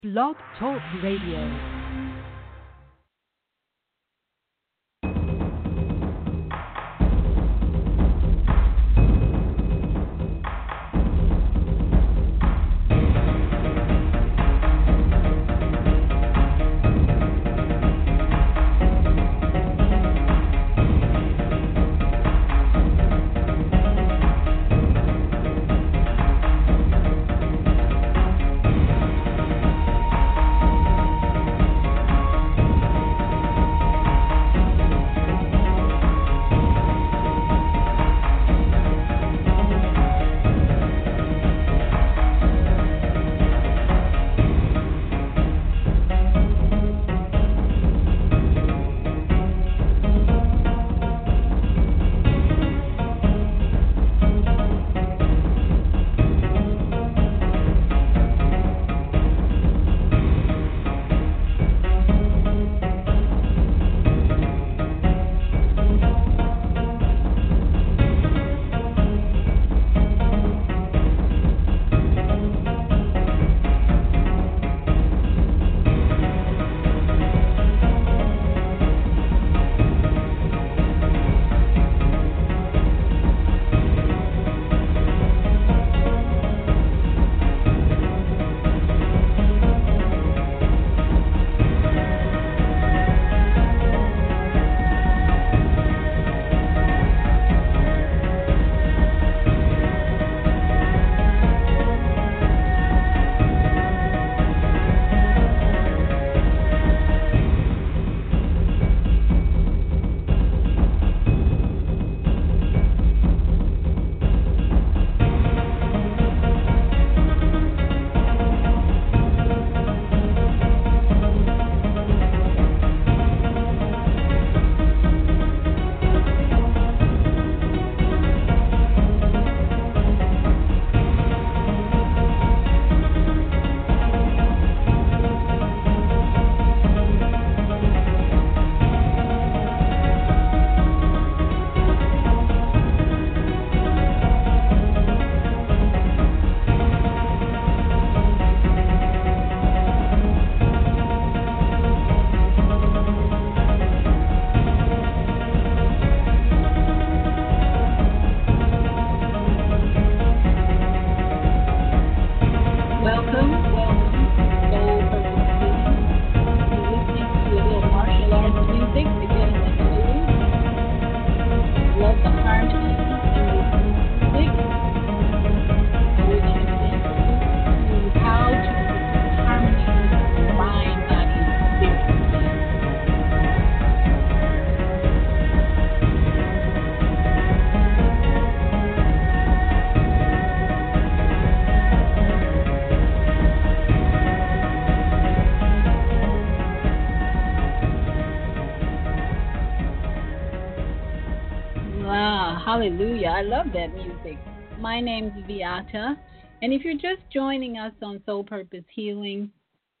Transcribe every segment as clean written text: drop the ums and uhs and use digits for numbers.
Blog Talk Radio. Hallelujah. I love that music. My name's Beata. And if you're just joining us on Soul Purpose Healing,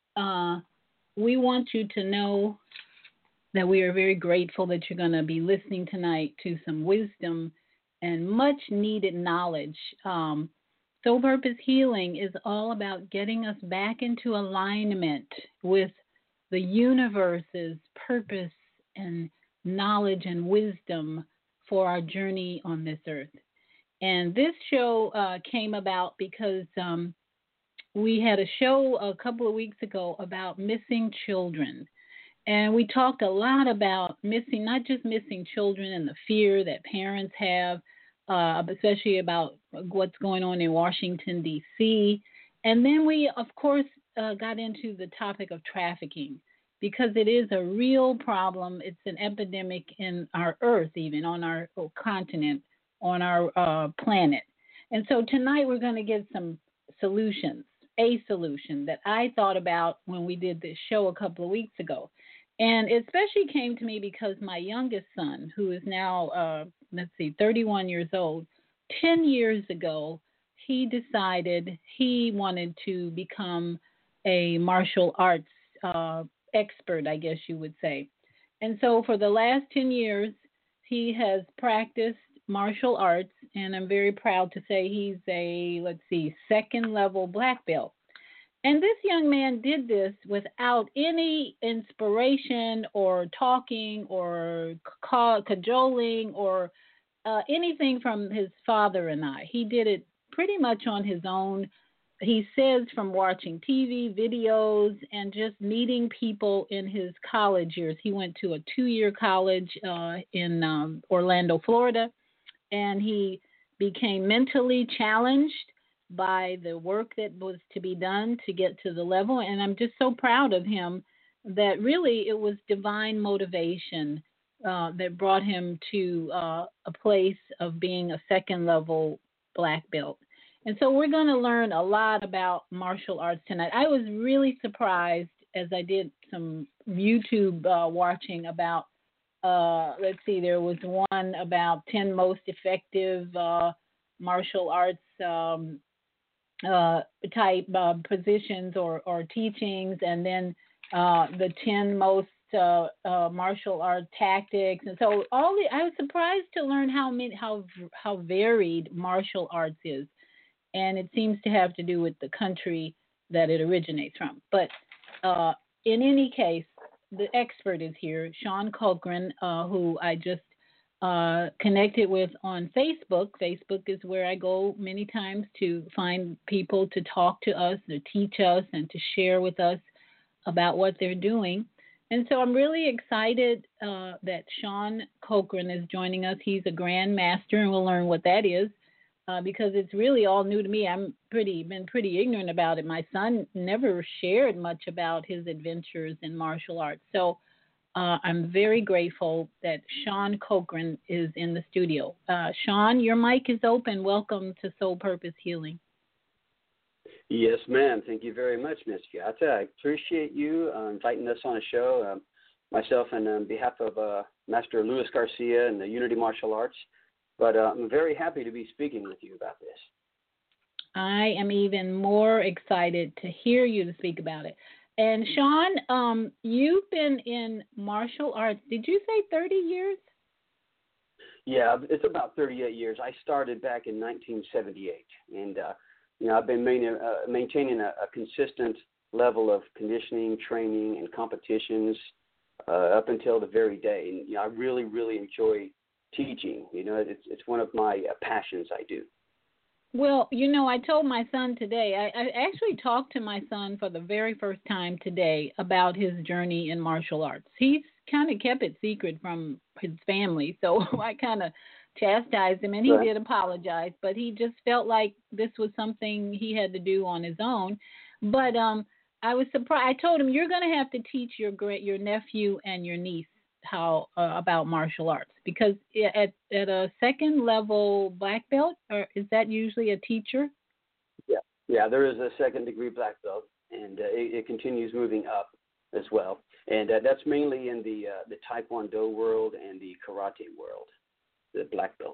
we want you to know that we are very grateful that you're going to be listening tonight to some wisdom and much needed knowledge. Soul Purpose Healing is all about getting us back into alignment with the universe's purpose and knowledge and wisdom for our journey on this earth. And this show came about because we had a show a couple of weeks ago about missing children. And we talked a lot about missing, not just missing children and the fear that parents have, especially about what's going on in Washington, D.C. And then we, of course, got into the topic of trafficking, because it is a real problem. It's an epidemic in our earth, even on our continent, on our planet. And so tonight we're going to get some solutions, a solution that I thought about when we did this show a couple of weeks ago. And it especially came to me because my youngest son, who is now, 31 years old, 10 years ago, he decided he wanted to become a martial arts expert, I guess you would say. And so for the last 10 years, he has practiced martial arts, and I'm very proud to say he's a, second level black belt. And this young man did this without any inspiration or talking or cajoling or anything from his father and I. He did it pretty much on his own. He says from watching TV, videos, and just meeting people in his college years. He went to a 2-year college in Orlando, Florida, and he became mentally challenged by the work that was to be done to get to the level. And I'm just so proud of him that really it was divine motivation that brought him to a place of being a second level black belt. And so we're going to learn a lot about martial arts tonight. I was really surprised as I did some YouTube watching about, let's see, there was one about 10 most effective martial arts type positions or teachings, and then the 10 most martial art tactics. And so I was surprised to learn how varied martial arts is, and it seems to have to do with the country that it originates from. But in any case, the expert is here, Sean Cochran, who I just connected with on Facebook. Facebook is where I go many times to find people to talk to us, to teach us, and to share with us about what they're doing. And so I'm really excited that Sean Cochran is joining us. He's a Grand Master, and we'll learn what that is because it's really all new to me. I'm been pretty ignorant about it. My son never shared much about his adventures in martial arts. So I'm very grateful that Sean Cochran is in the studio. Sean, your mic is open. Welcome to Soul Purpose Healing. Yes, ma'am. Thank you very much, Ms. Giata. I appreciate you inviting us on a show. Myself and on behalf of Master Luis Garcia and the Unity Martial Arts. But I'm very happy to be speaking with you about this. I am even more excited to hear you to speak about it. And Sean, you've been in martial arts, did you say 30 years? Yeah, it's about 38 years. I started back in 1978. And, I've been maintaining a consistent level of conditioning, training, and competitions up until the very day. And, I really, really enjoy teaching. It's one of my passions I do. Well, I told my son today, I actually talked to my son for the very first time today about his journey in martial arts. He's kind of kept it secret from his family, so I kind of chastised him, and he did apologize, but he just felt like this was something he had to do on his own. But I was surprised. I told him, you're going to have to teach your nephew and your niece how about martial arts, because at a second level black belt, or is that usually a teacher? Yeah, there is a second degree black belt, and it continues moving up as well, and that's mainly in the Taekwondo world and the karate world, the black belts.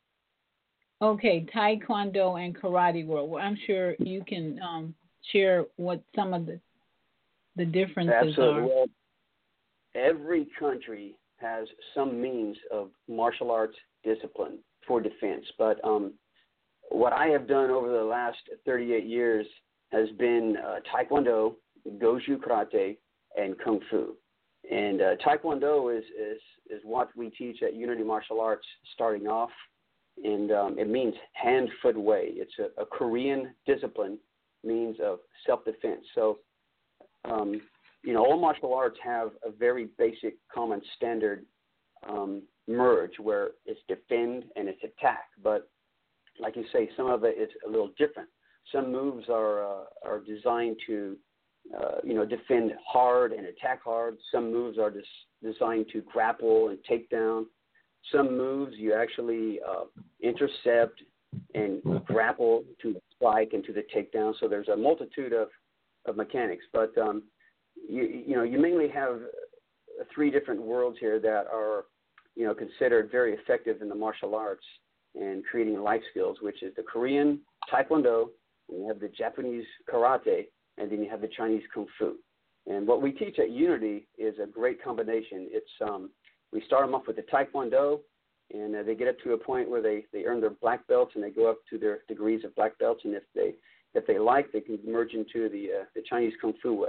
Okay, Taekwondo and karate world. Well, I'm sure you can share what some of the differences Absolutely. are. Well, every country has some means of martial arts discipline for defense, but what I have done over the last 38 years has been Taekwondo, Goju Karate, and Kung Fu. And Taekwondo is what we teach at Unity Martial Arts starting off, and it means hand, foot, way. It's a Korean discipline, means of self-defense. So, all martial arts have a very basic common standard merge where it's defend and it's attack. But like you say, some of it is a little different. Some moves are designed to, defend hard and attack hard. Some moves are designed to grapple and take down. Some moves you actually intercept and grapple to the strike and to the takedown. So there's a multitude of mechanics. But, you mainly have three different worlds here that are, considered very effective in the martial arts and creating life skills, which is the Korean Taekwondo, and you have the Japanese Karate, and then you have the Chinese Kung Fu. And what we teach at Unity is a great combination. It's we start them off with the Taekwondo, and they get up to a point where they earn their black belts, and they go up to their degrees of black belts. And if that they like, they can merge into the Chinese Kung Fu way.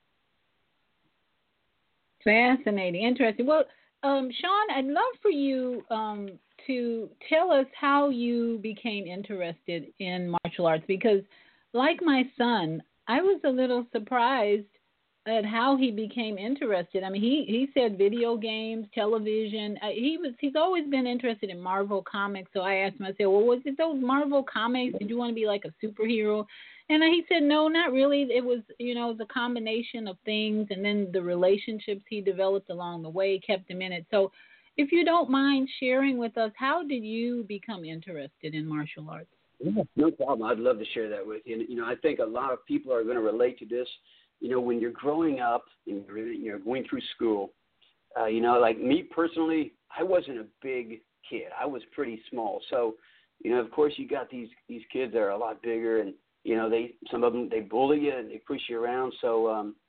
Fascinating, interesting. Well, Sean, I'd love for you to tell us how you became interested in martial arts, because, like my son, I was a little surprised at how he became interested. I mean, he said video games, television. He's always been interested in Marvel comics. So I asked him, I said, well, was it those Marvel comics? Did you want to be like a superhero? And he said, no, not really. It was, the combination of things, and then the relationships he developed along the way kept him in it. So if you don't mind sharing with us, how did you become interested in martial arts? Yeah, no problem. I'd love to share that with you. And, I think a lot of people are going to relate to this. When you're growing up and you're going through school, like me personally, I wasn't a big kid. I was pretty small. So, of course, you got these kids that are a lot bigger, and some of them, they bully you and they push you around. So,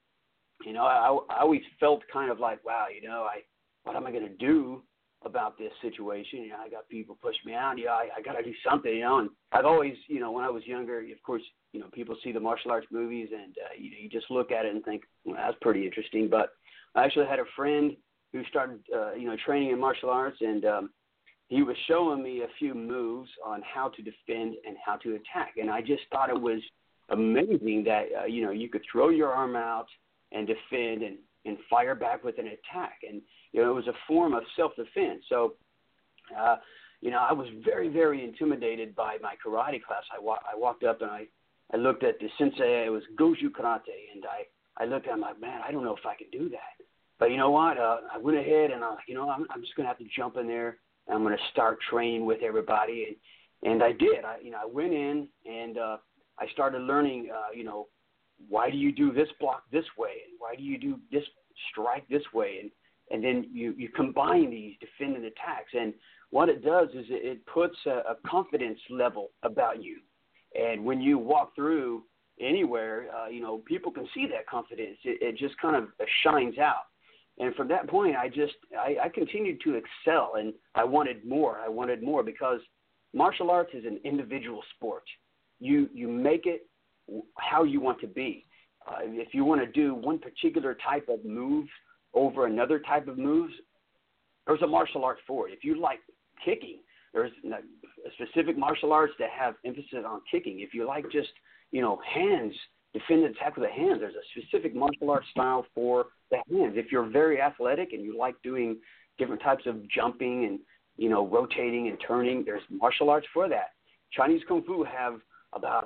I always felt kind of like, wow, what am I going to do about this situation? I got people push me out. I got to do something, And I've always, when I was younger, of course, people see the martial arts movies, and you just look at it and think, well, that's pretty interesting. But I actually had a friend who started, training in martial arts, and he was showing me a few moves on how to defend and how to attack. And I just thought it was amazing that, you could throw your arm out and defend and fire back with an attack. And, it was a form of self-defense. So, I was very, very intimidated by my karate class. I walked up and I looked at the sensei. It was Goju Karate. And I looked at him like, man, I don't know if I can do that. But you know what? I went ahead and I'm like, I'm just going to have to jump in there. And I'm going to start training with everybody. And I did. I went in and I started learning, why do you do this block this way? And why do you do this strike this way? And then you combine these defending attacks. And what it does is it puts a confidence level about you. And when you walk through anywhere, people can see that confidence. It just kind of shines out. And from that point, I continued to excel, and I wanted more. I wanted more because martial arts is an individual sport. You make it how you want to be. If you want to do one particular type of move over another type of moves, there's a martial art for it. If you like kicking, there's a specific martial arts that have emphasis on kicking. If you like just, hands, defend and attack with the hands, there's a specific martial arts style for the hands. If you're very athletic and you like doing different types of jumping and, rotating and turning, there's martial arts for that. Chinese Kung Fu have about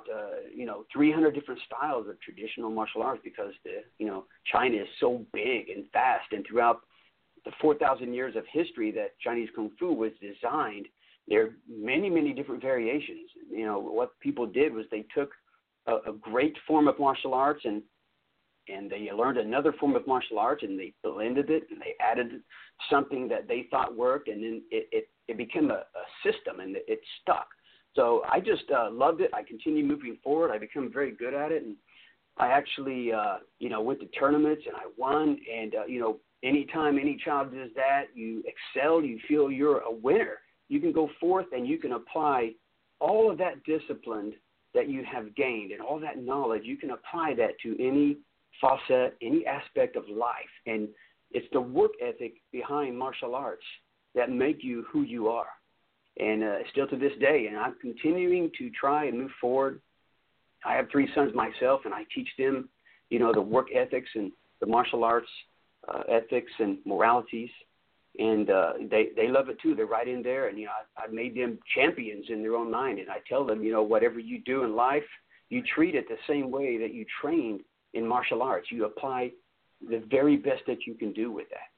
300 different styles of traditional martial arts because China is so big and fast, and throughout the 4,000 years of history that Chinese Kung Fu was designed, there are many, many different variations. What people did was they took a great form of martial arts and they learned another form of martial arts and they blended it and they added something that they thought worked, and then it became a system and it stuck. So I just loved it. I continued moving forward. I became very good at it. And I actually, went to tournaments and I won. And, anytime any child does that, you excel, you feel you're a winner. You can go forth and you can apply all of that discipline that you have gained and all that knowledge. You can apply that to any facet, any aspect of life. And it's the work ethic behind martial arts that make you who you are. And still to this day, and I'm continuing to try and move forward. I have 3 sons myself, and I teach them, the work ethics and the martial arts ethics and moralities. And they love it too. They're right in there, and I've made them champions in their own mind. And I tell them, whatever you do in life, you treat it the same way that you trained in martial arts. You apply the very best that you can do with that.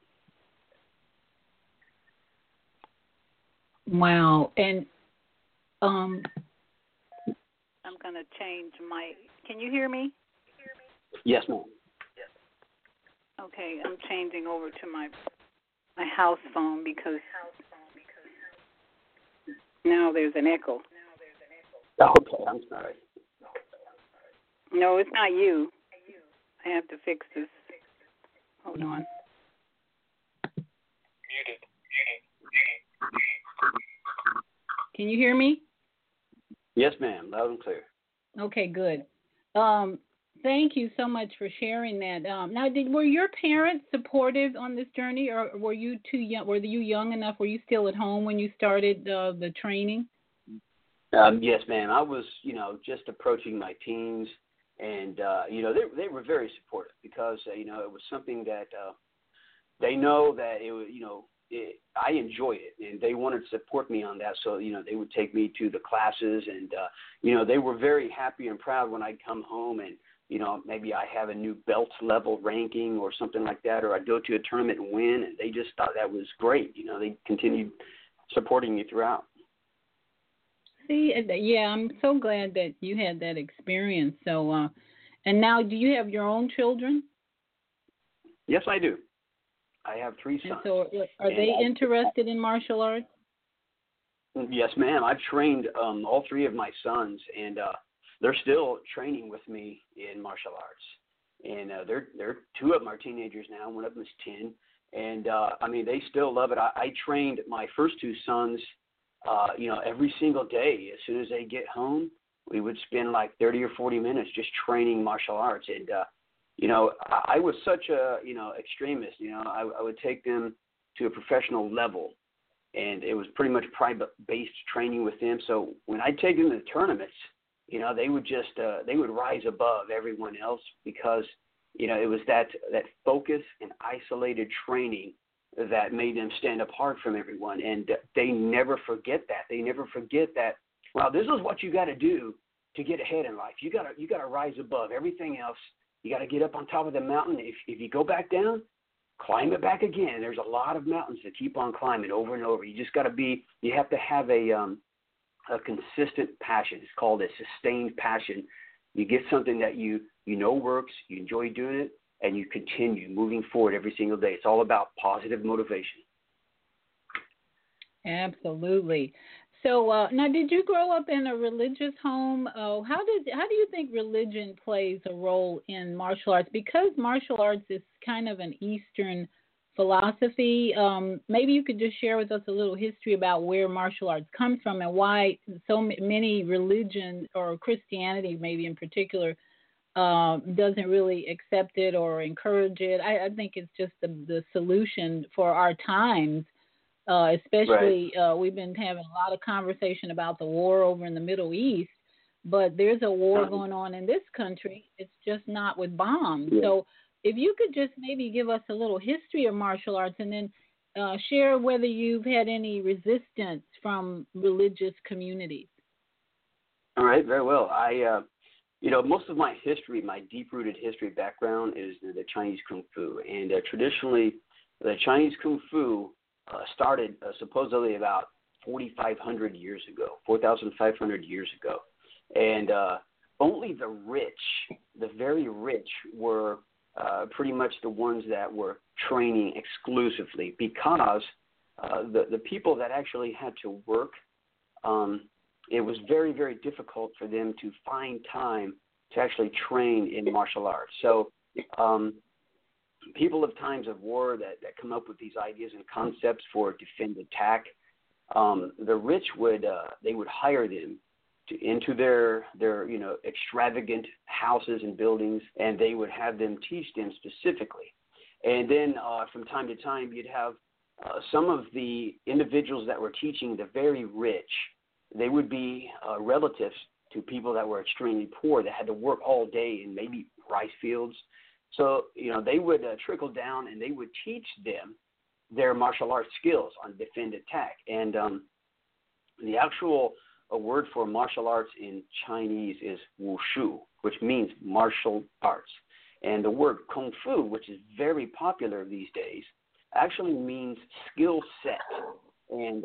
Wow. And I'm going to change my. Can you hear me? Yes, ma'am. Okay, I'm changing over to my house phone because now there's an echo. Okay, I'm sorry. No, it's not you. I have to fix this. Hold on. Muted. Can you hear me? Yes, ma'am. Loud and clear. Okay, good. Thank you so much for sharing that. Now, were your parents supportive on this journey, or were you too young? Were you young enough? Were you still at home when you started the training? Yes, ma'am. I was, just approaching my teens, and they were very supportive because it was something that they know that it was, I enjoyed it, and they wanted to support me on that. So they would take me to the classes, and they were very happy and proud when I'd come home and maybe I have a new belt level ranking or something like that, or I'd go to a tournament and win, and they just thought that was great. They continued supporting me throughout. See, yeah, I'm so glad that you had that experience. So, and now, do you have your own children? Yes, I do. I have 3 sons. And so, are they interested in martial arts? Yes, ma'am. I've trained all 3 of my sons, and they're still training with me in martial arts. And they're 2 of them are teenagers now. One of them is 10, and they still love it. I trained my first 2 sons, every single day. As soon as they get home, we would spend like 30 or 40 minutes just training martial arts. And I was such a extremist. I would take them to a professional level, and it was pretty much private-based training with them. So when I'd take them to the tournaments, they would just they would rise above everyone else because it was that focus and isolated training that made them stand apart from everyone, and they never forget that. They never forget that. Well, this is what you got to do to get ahead in life. You got to rise above everything else. You got to get up on top of the mountain. If you go back down, climb it back again. There's a lot of mountains to keep on climbing over and over. You just got to be. You have to have a consistent passion. It's called a sustained passion. You get something that you know works, you enjoy doing it, and you continue moving forward every single day. It's all about positive motivation. Absolutely. So now, did you grow up in a religious home? How do you think religion plays a role in martial arts? Because martial arts is kind of an Eastern philosophy. Maybe you could just share with us a little history about where martial arts comes from and why so many religions, or Christianity maybe in particular, doesn't really accept it or encourage it. I think it's just the solution for our times. Especially, right. We've been having a lot of conversation about the war over in the Middle East, but there's a war going on in this country. It's just not with bombs. Yeah. So if you could just maybe give us a little history of martial arts, and then share whether you've had any resistance from religious communities. All right, very well. Most of my history, my deep-rooted history background is the Chinese Kung Fu. And traditionally, the Chinese Kung Fu started supposedly about 4,500 years ago, 4,500 years ago. And only the rich, the very rich, were pretty much the ones that were training exclusively, because the people that actually had to work, it was very, very difficult for them to find time to actually train in martial arts. So people of times of war that come up with these ideas and concepts for defend attack, the rich would hire them into their extravagant houses and buildings, and they would have them teach them specifically. And then from time to time, you'd have some of the individuals that were teaching the very rich. They would be relatives to people that were extremely poor that had to work all day in maybe rice fields. So, they would trickle down and they would teach them their martial arts skills on defend attack. And the actual word for martial arts in Chinese is wushu, which means martial arts. And the word kung fu, which is very popular these days, actually means skill set. And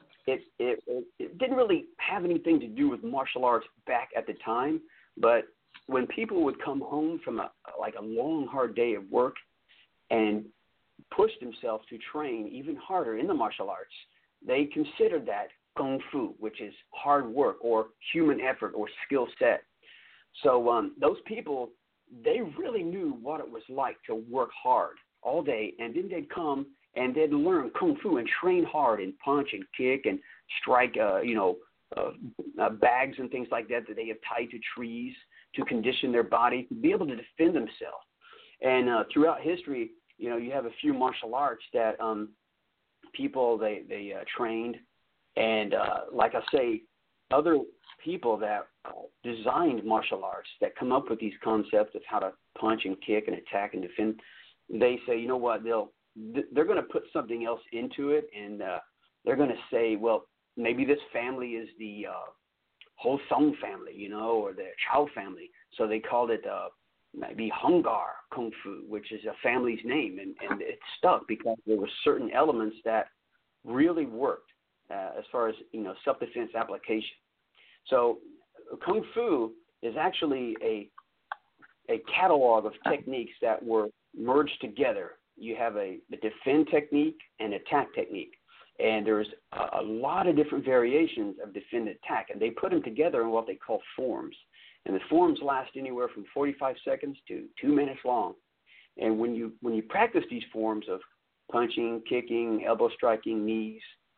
it didn't really have anything to do with martial arts back at the time, but when people would come home from a long, hard day of work and push themselves to train even harder in the martial arts, they considered that kung fu, which is hard work or human effort or skill set. So those people, they really knew what it was like to work hard all day, and then they'd come and they'd learn kung fu and train hard and punch and kick and strike, bags and things like that they have tied to trees to condition their body to be able to defend themselves. And throughout history, you have a few martial arts that people they trained, and like I say, other people that designed martial arts that come up with these concepts of how to punch and kick and attack and defend. They say, you know what, they're going to put something else into it, and they're going to say, well, maybe this family is the Ho Sung family, or the Chow family. So they called it maybe Hungar Kung Fu, which is a family's name, and it stuck because there were certain elements that really worked as far as self-defense application. So Kung Fu is actually a catalog of techniques that were merged together. You have a defend technique and attack technique, and there's a lot of different variations of defend and attack, and they put them together in what they call forms. And the forms last anywhere from 45 seconds to 2 minutes long. And when you practice these forms of punching, kicking, elbow striking, knees,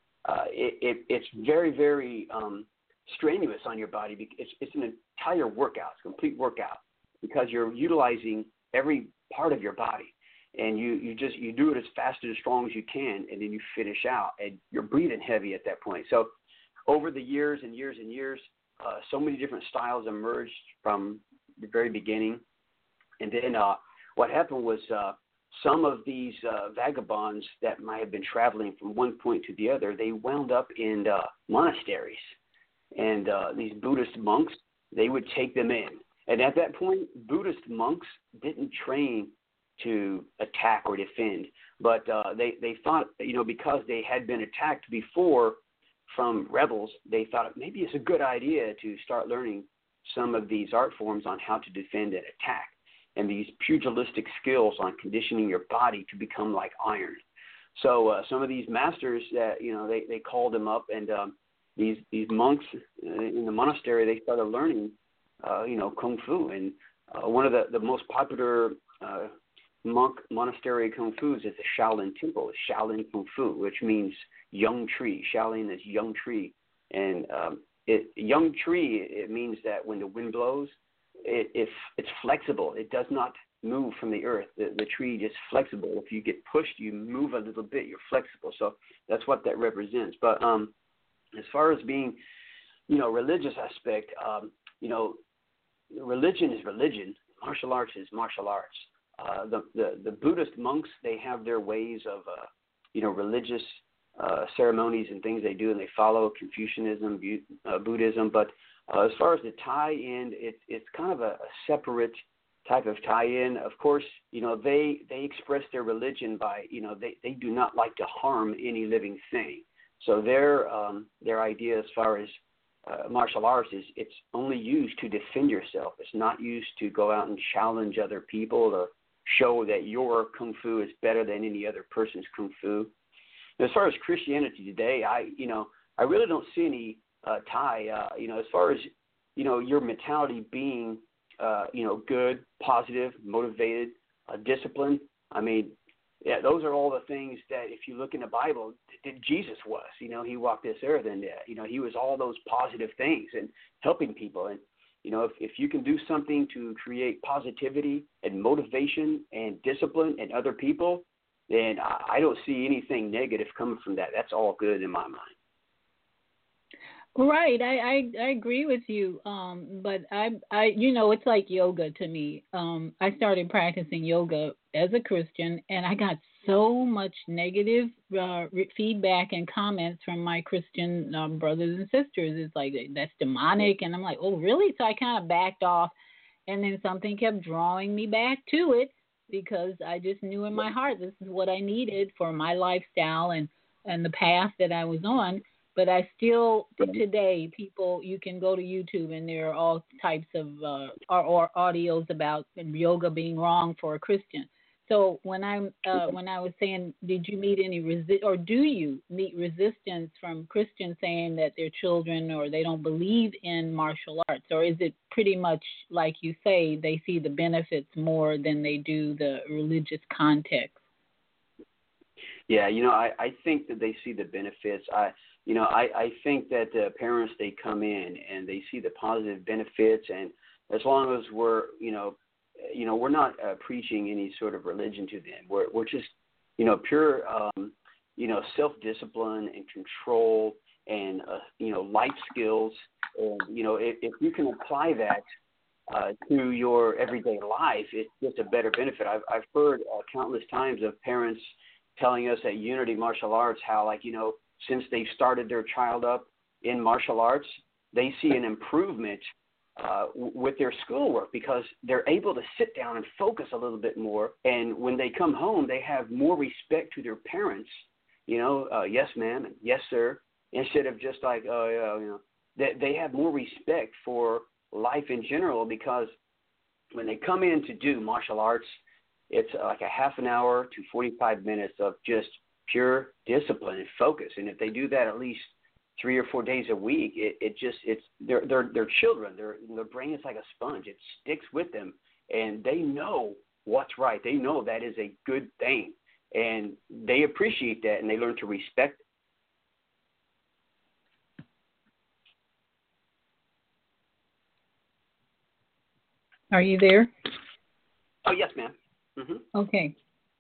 it's very, very strenuous on your body. It's an entire workout, it's a complete workout, because you're utilizing every part of your body, and you do it as fast and as strong as you can, and then you finish out, and you're breathing heavy at that point. So over the years and years and years, so many different styles emerged from the very beginning, and then what happened was some of these vagabonds that might have been traveling from one point to the other, they wound up in monasteries. And these Buddhist monks, they would take them in. And at that point, Buddhist monks didn't train to attack or defend, but they thought, because they had been attacked before from rebels, they thought maybe it's a good idea to start learning some of these art forms on how to defend and attack, and these pugilistic skills on conditioning your body to become like iron. So some of these masters that, they called them up, and these monks in the monastery, they started learning, Kung Fu. And one of the most popular monk monastery Kung Fus is the Shaolin Temple, Shaolin Kung Fu, which means young tree. Shaolin is young tree. And young tree, it means that when the wind blows, it's flexible. It does not move from the earth. The tree is flexible. If you get pushed, you move a little bit, you're flexible. So that's what that represents. But as far as being, religious aspect, religion is religion. Martial arts is martial arts. The Buddhist monks, they have their ways of, religious ceremonies and things they do, and they follow Confucianism, Buddhism. But as far as the tie-in, it's kind of a separate type of tie-in. Of course, they express their religion by, they do not like to harm any living thing. So their idea as far as martial arts is it's only used to defend yourself. It's not used to go out and challenge other people or show that your Kung Fu is better than any other person's Kung Fu. As far as Christianity today, I really don't see any tie. As far as your mentality being good, positive, motivated, disciplined. I mean, yeah, those are all the things that if you look in the Bible, Jesus was. He walked this earth, and he was all those positive things and helping people. And if you can do something to create positivity and motivation and discipline in other people, then I don't see anything negative coming from that. That's all good in my mind. Right, I agree with you. But I it's like yoga to me. I started practicing yoga as a Christian, and I got so much negative feedback and comments from my Christian brothers and sisters. It's like, that's demonic, and I'm like, oh, really? So I kind of backed off, and then something kept drawing me back to it because I just knew in my heart this is what I needed for my lifestyle and the path that I was on. But I still, today, people, you can go to YouTube and there are all types of or audios about yoga being wrong for a Christian. So when I was saying, did you meet any do you meet resistance from Christians saying that their children or they don't believe in martial arts, or is it pretty much like you say they see the benefits more than they do the religious context? Yeah, I think that they see the benefits. I think that parents, they come in and they see the positive benefits, and as long as we're we're not preaching any sort of religion to them. We're just pure self-discipline and control and life skills. And if you can apply that to your everyday life, it's just a better benefit. I've heard countless times of parents telling us at Unity Martial Arts how, since they've started their child up in martial arts, they see an improvement with their schoolwork because they're able to sit down and focus a little bit more. And when they come home, they have more respect to their parents, yes, ma'am, and yes, sir, instead of just like, oh, yeah, they have more respect for life in general, because when they come in to do martial arts, it's like a half an hour to 45 minutes of just pure discipline and focus. And if they do that at least 3 or 4 days a week, they're children. Their brain is like a sponge. It sticks with them, and they know what's right. They know that is a good thing, and they appreciate that, and they learn to respect it. Are you there? Oh, yes, ma'am. Mm-hmm. Okay.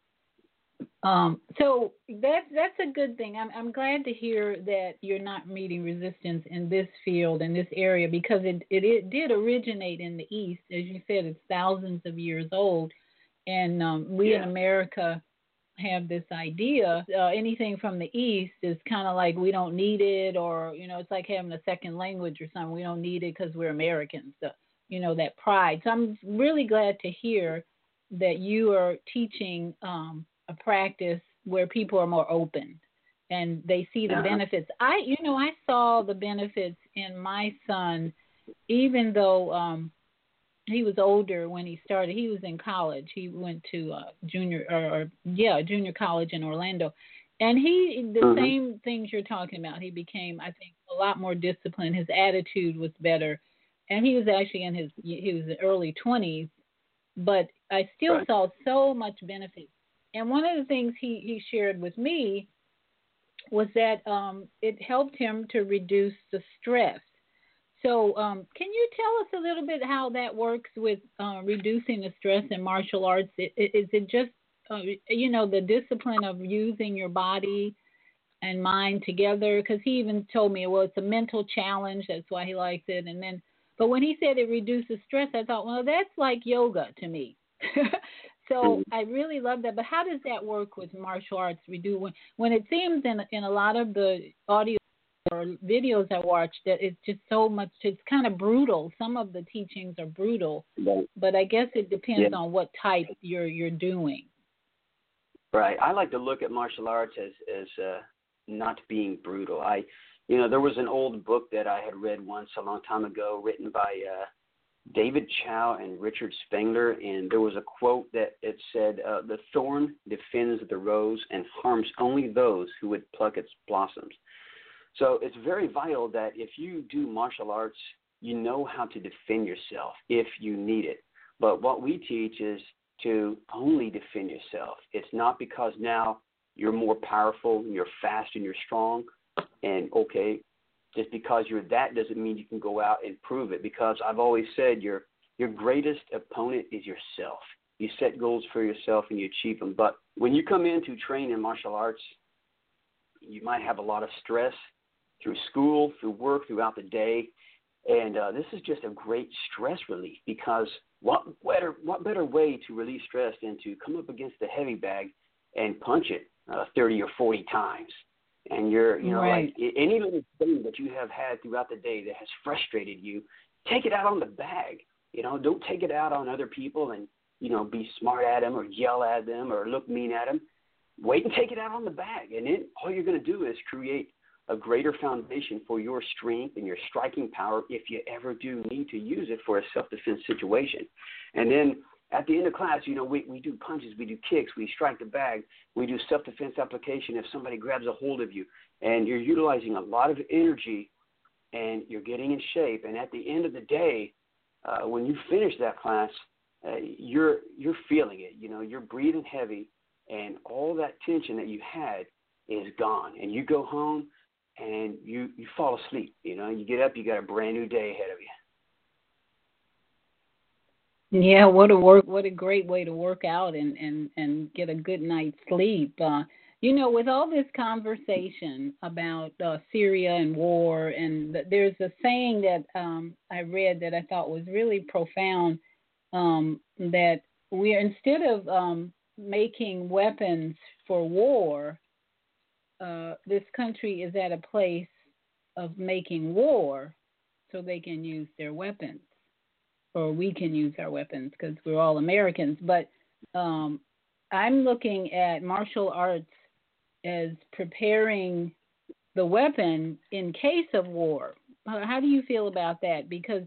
So that's a good thing. I'm glad to hear that you're not meeting resistance in this field, in this area, because it did originate in the East. As you said, it's thousands of years old. And we in America have this idea, anything from the East is kind of like we don't need it, or, it's like having a second language or something. We don't need it because we're Americans, that pride. So I'm really glad to hear that you are teaching a practice where people are more open and they see the benefits. I saw the benefits in my son, even though he was older when he started. He was in college. He went to junior college in Orlando. And the same things you're talking about. He became, I think, a lot more disciplined. His attitude was better. And he was actually in his early 20s. But I still saw so much benefit. And one of the things he shared with me was that it helped him to reduce the stress. So can you tell us a little bit how that works with reducing the stress in martial arts? Is it just, the discipline of using your body and mind together? Because he even told me, well, it's a mental challenge. That's why he likes it. But when he said it reduces stress, I thought, well, that's like yoga to me. So I really love that. But how does that work with martial arts? When it seems in a lot of the audio or videos I watched that it's just so much, it's kind of brutal. Some of the teachings are brutal, but I guess it depends on what type you're doing. Right. I like to look at martial arts as not being brutal. There was an old book that I had read once a long time ago, written by David Chow and Richard Spengler, and there was a quote that it said, "The thorn defends the rose and harms only those who would pluck its blossoms." So it's very vital that if you do martial arts, you know how to defend yourself if you need it. But what we teach is to only defend yourself. It's not because now you're more powerful, you're fast, and you're strong, and just because you're that doesn't mean you can go out and prove it, because I've always said your greatest opponent is yourself. You set goals for yourself and you achieve them. But when you come in to train in martial arts, you might have a lot of stress through school, through work, throughout the day. And this is just a great stress relief, because what better way to relieve stress than to come up against the heavy bag and punch it 30 or 40 times. And you're, like any little thing that you have had throughout the day that has frustrated you, take it out on the bag. Don't take it out on other people and, be smart at them or yell at them or look mean at them. Wait and take it out on the bag. And then all you're going to do is create a greater foundation for your strength and your striking power if you ever do need to use it for a self-defense situation. And then at the end of class, we do punches, we do kicks, we strike the bag, we do self-defense application if somebody grabs a hold of you, and you're utilizing a lot of energy and you're getting in shape. And at the end of the day, when you finish that class, you're feeling it. You're breathing heavy, and all that tension that you had is gone. And you go home and you fall asleep. You get up, you got a brand new day ahead of you. Yeah, what a great way to work out and get a good night's sleep. With all this conversation about Syria and war, and there's a saying that I read that I thought was really profound, that instead of making weapons for war, this country is at a place of making war so they can use their weapons, or we can use our weapons because we're all Americans. But I'm looking at martial arts as preparing the weapon in case of war. How do you feel about that? Because,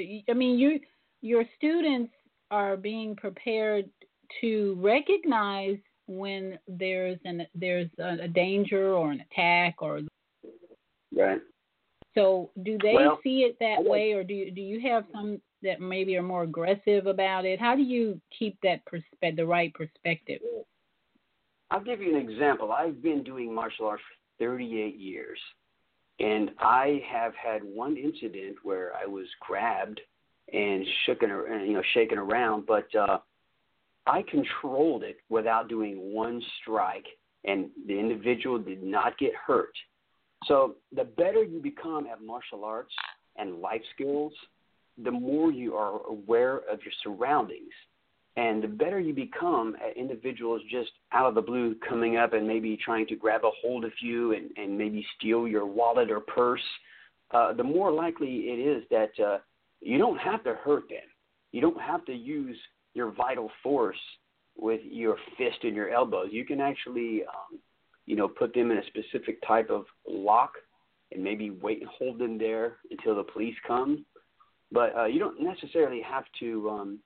your students are being prepared to recognize when there's a danger or an attack, or right. So do they see it that way, or do you have some that maybe are more aggressive about it? How do you keep that the right perspective? I'll give you an example. I've been doing martial arts for 38 years, and I have had one incident where I was grabbed and shaken around, but I controlled it without doing one strike, and the individual did not get hurt. So the better you become at martial arts and life skills, the more you are aware of your surroundings. And the better you become at individuals just out of the blue coming up and maybe trying to grab a hold of you and maybe steal your wallet or purse, the more likely it is that you don't have to hurt them. You don't have to use your vital force with your fist and your elbows. You can actually, put them in a specific type of lock and maybe wait and hold them there until the police come. But you don't necessarily have to,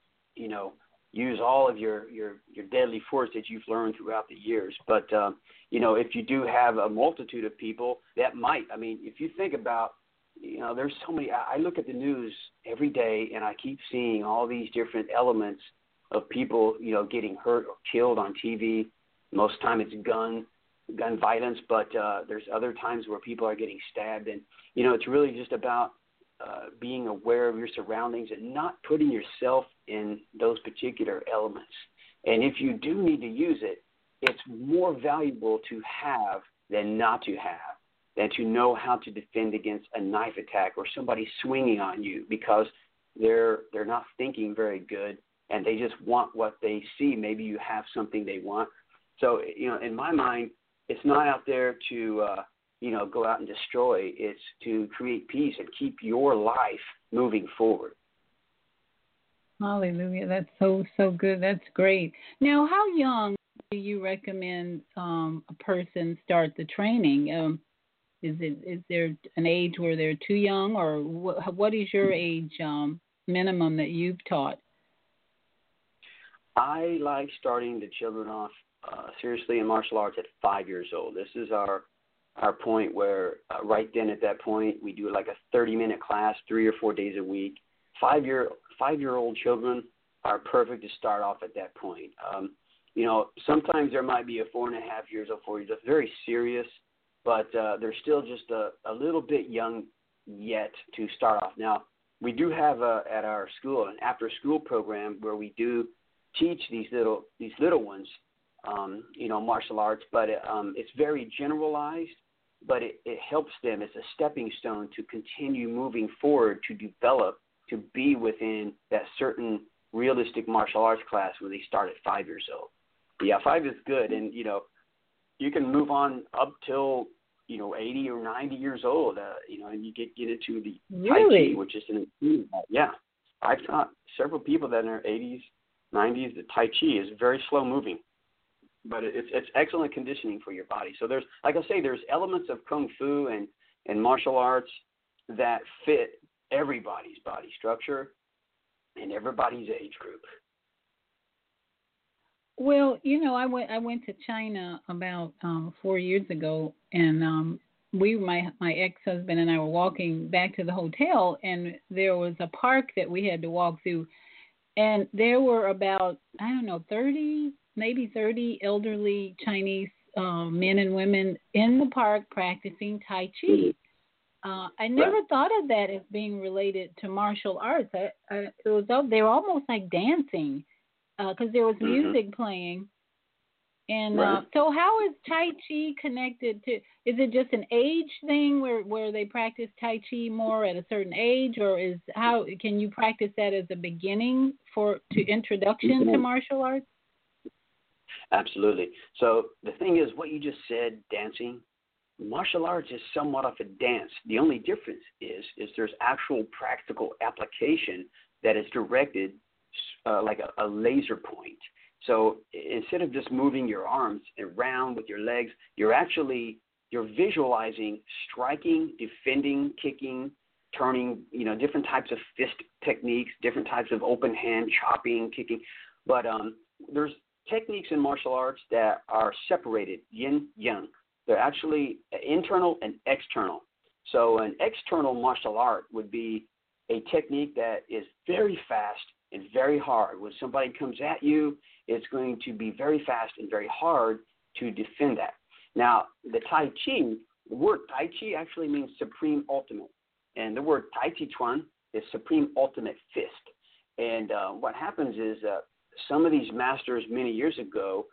use all of your deadly force that you've learned throughout the years. But, if you do have a multitude of people that might, if you think about, there's so many, I look at the news every day and I keep seeing all these different elements of people, getting hurt or killed on TV. Most time it's gun violence, but there's other times where people are getting stabbed. And, it's really just about being aware of your surroundings and not putting yourself in those particular elements. And if you do need to use it, it's more valuable to have than not to have, than to know how to defend against a knife attack or somebody swinging on you because they're not thinking very good and they just want what they see. Maybe you have something they want. So, in my mind, it's not out there to go out and destroy. It's to create peace and keep your life moving forward. Hallelujah. That's so good. That's great. Now, how young do you recommend a person start the training? Is there an age where they're too young, or what is your age minimum that you've taught? I like starting the children off seriously in martial arts at 5 years old. This is our point where right then at that point we do like a 30-minute class 3 or 4 days a week. 5-year-old children are perfect to start off at that point. Sometimes there might be a 4.5 years old, 4 years old, very serious, but they're still just a little bit young yet to start off. Now, we do have at our school an after-school program where we do teach these little ones, martial arts, but it's very generalized, but it helps them. It's a stepping stone to continue moving forward, to develop, to be within that certain realistic martial arts class when they start at 5 years old. Yeah, 5 is good, and, you can move on up till, 80 or 90 years old, and you get into the Tai Chi, which is yeah. I've taught several people that in their 80s, 90s, the Tai Chi is very slow moving, but it's excellent conditioning for your body. So there's elements of Kung Fu and martial arts that fit everybody's body structure and everybody's age group. Well, I went to China about 4 years ago, and my ex-husband and I were walking back to the hotel, and there was a park that we had to walk through, and there were about 30 elderly Chinese men and women in the park practicing Tai Chi. I never thought of that as being related to martial arts. It was they were almost like dancing because there was music playing. And so how is Tai Chi connected to, is it just an age thing where they practice Tai Chi more at a certain age, or how can you practice that as a beginning to introduction to martial arts? Absolutely. So the thing is, what you just said, dancing, martial arts is somewhat of a dance. The only difference is there's actual practical application that is directed like a laser point. So instead of just moving your arms around with your legs, you're visualizing striking, defending, kicking, turning, different types of fist techniques, different types of open hand, chopping, kicking. But there's techniques in martial arts that are separated, yin, yang. They're actually internal and external. So an external martial art would be a technique that is very fast and very hard. When somebody comes at you, it's going to be very fast and very hard to defend that. Now, the Tai Chi, the word Tai Chi actually means supreme ultimate. And the word Tai Chi Chuan is supreme ultimate fist. And what happens is some of these masters many years ago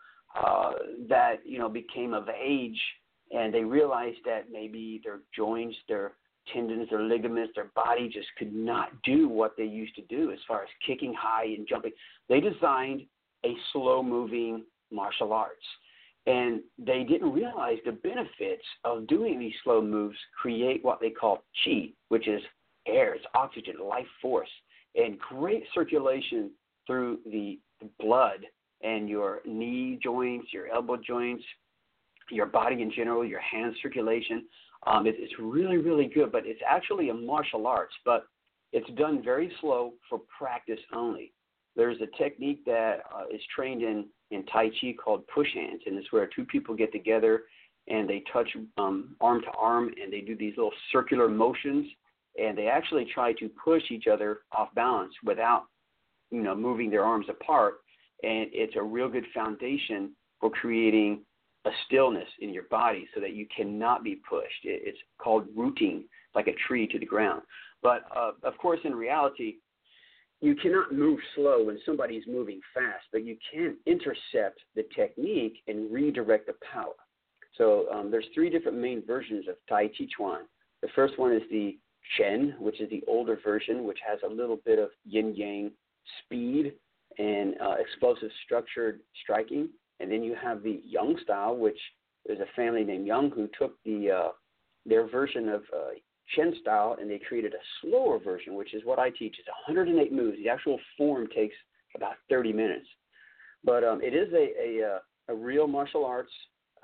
that, became of age, and they realized that maybe their joints, their tendons, their ligaments, their body just could not do what they used to do as far as kicking high and jumping. They designed a slow-moving martial arts. And they didn't realize the benefits of doing these slow moves create what they call qi, which is air, it's oxygen, life force, and great circulation through the blood and your knee joints, your elbow joints, your body in general, your hand circulation. It's really, really good, but it's actually a martial arts, but it's done very slow for practice only. There's a technique that is trained in Tai Chi called push hands, and it's where two people get together and they touch arm to arm, and they do these little circular motions, and they actually try to push each other off balance without, moving their arms apart. And it's a real good foundation for creating a stillness in your body so that you cannot be pushed. It's called rooting, like a tree to the ground. But, of course, in reality, you cannot move slow when somebody's moving fast, but you can intercept the technique and redirect the power. So there's three different main versions of Tai Chi Chuan. The first one is the Chen, which is the older version, which has a little bit of yin-yang speed and explosive structured striking. And then you have the Yang style, which there's a family named Yang who took their version of Chen style, and they created a slower version, which is what I teach. It's 108 moves. The actual form takes about 30 minutes. But it is a real martial arts,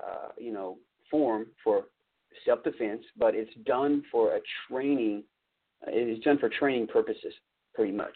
form for self-defense, but it's done for training purposes, pretty much.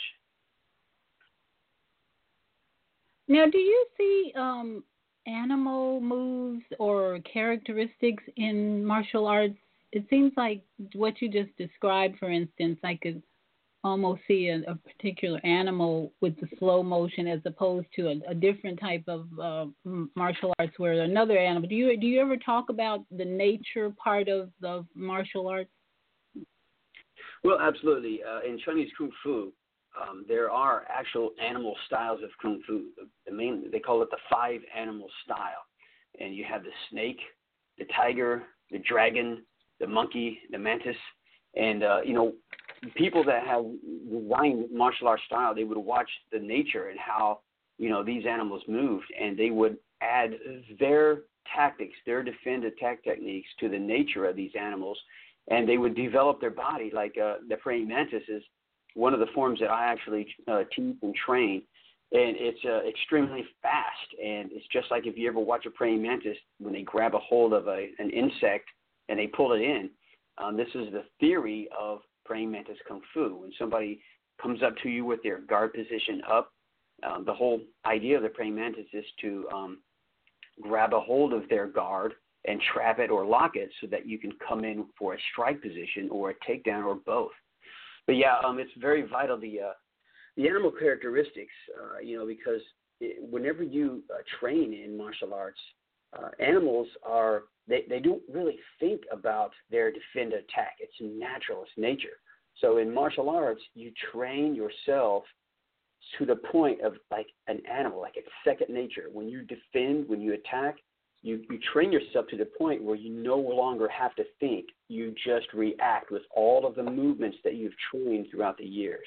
Now, do you see animal moves or characteristics in martial arts? It seems like what you just described, for instance, I could almost see a particular animal with the slow motion as opposed to a different type of martial arts where another animal. Do you ever talk about the nature part of the martial arts? Well, absolutely. In Chinese Kung Fu, there are actual animal styles of Kung Fu. They call it the 5 animal style. And you have the snake, the tiger, the dragon, the monkey, the mantis. And, people that have designed martial arts style, they would watch the nature and how, these animals moved, and they would add their tactics, their defend attack techniques to the nature of these animals, and they would develop their body. Like the praying mantis is one of the forms that I actually teach and train, and it's extremely fast, and it's just like if you ever watch a praying mantis, when they grab a hold of an insect and they pull it in. This is the theory of praying mantis Kung Fu. When somebody comes up to you with their guard position up, the whole idea of the praying mantis is to grab a hold of their guard and trap it or lock it so that you can come in for a strike position or a takedown or both. But yeah, it's very vital, the animal characteristics, because whenever you train in martial arts, animals are they don't really think about their defend attack. It's natural. It's nature. So in martial arts, you train yourself to the point of like an animal, like it's second nature. When you defend, when you attack, you train yourself to the point where you no longer have to think. You just react with all of the movements that you've trained throughout the years.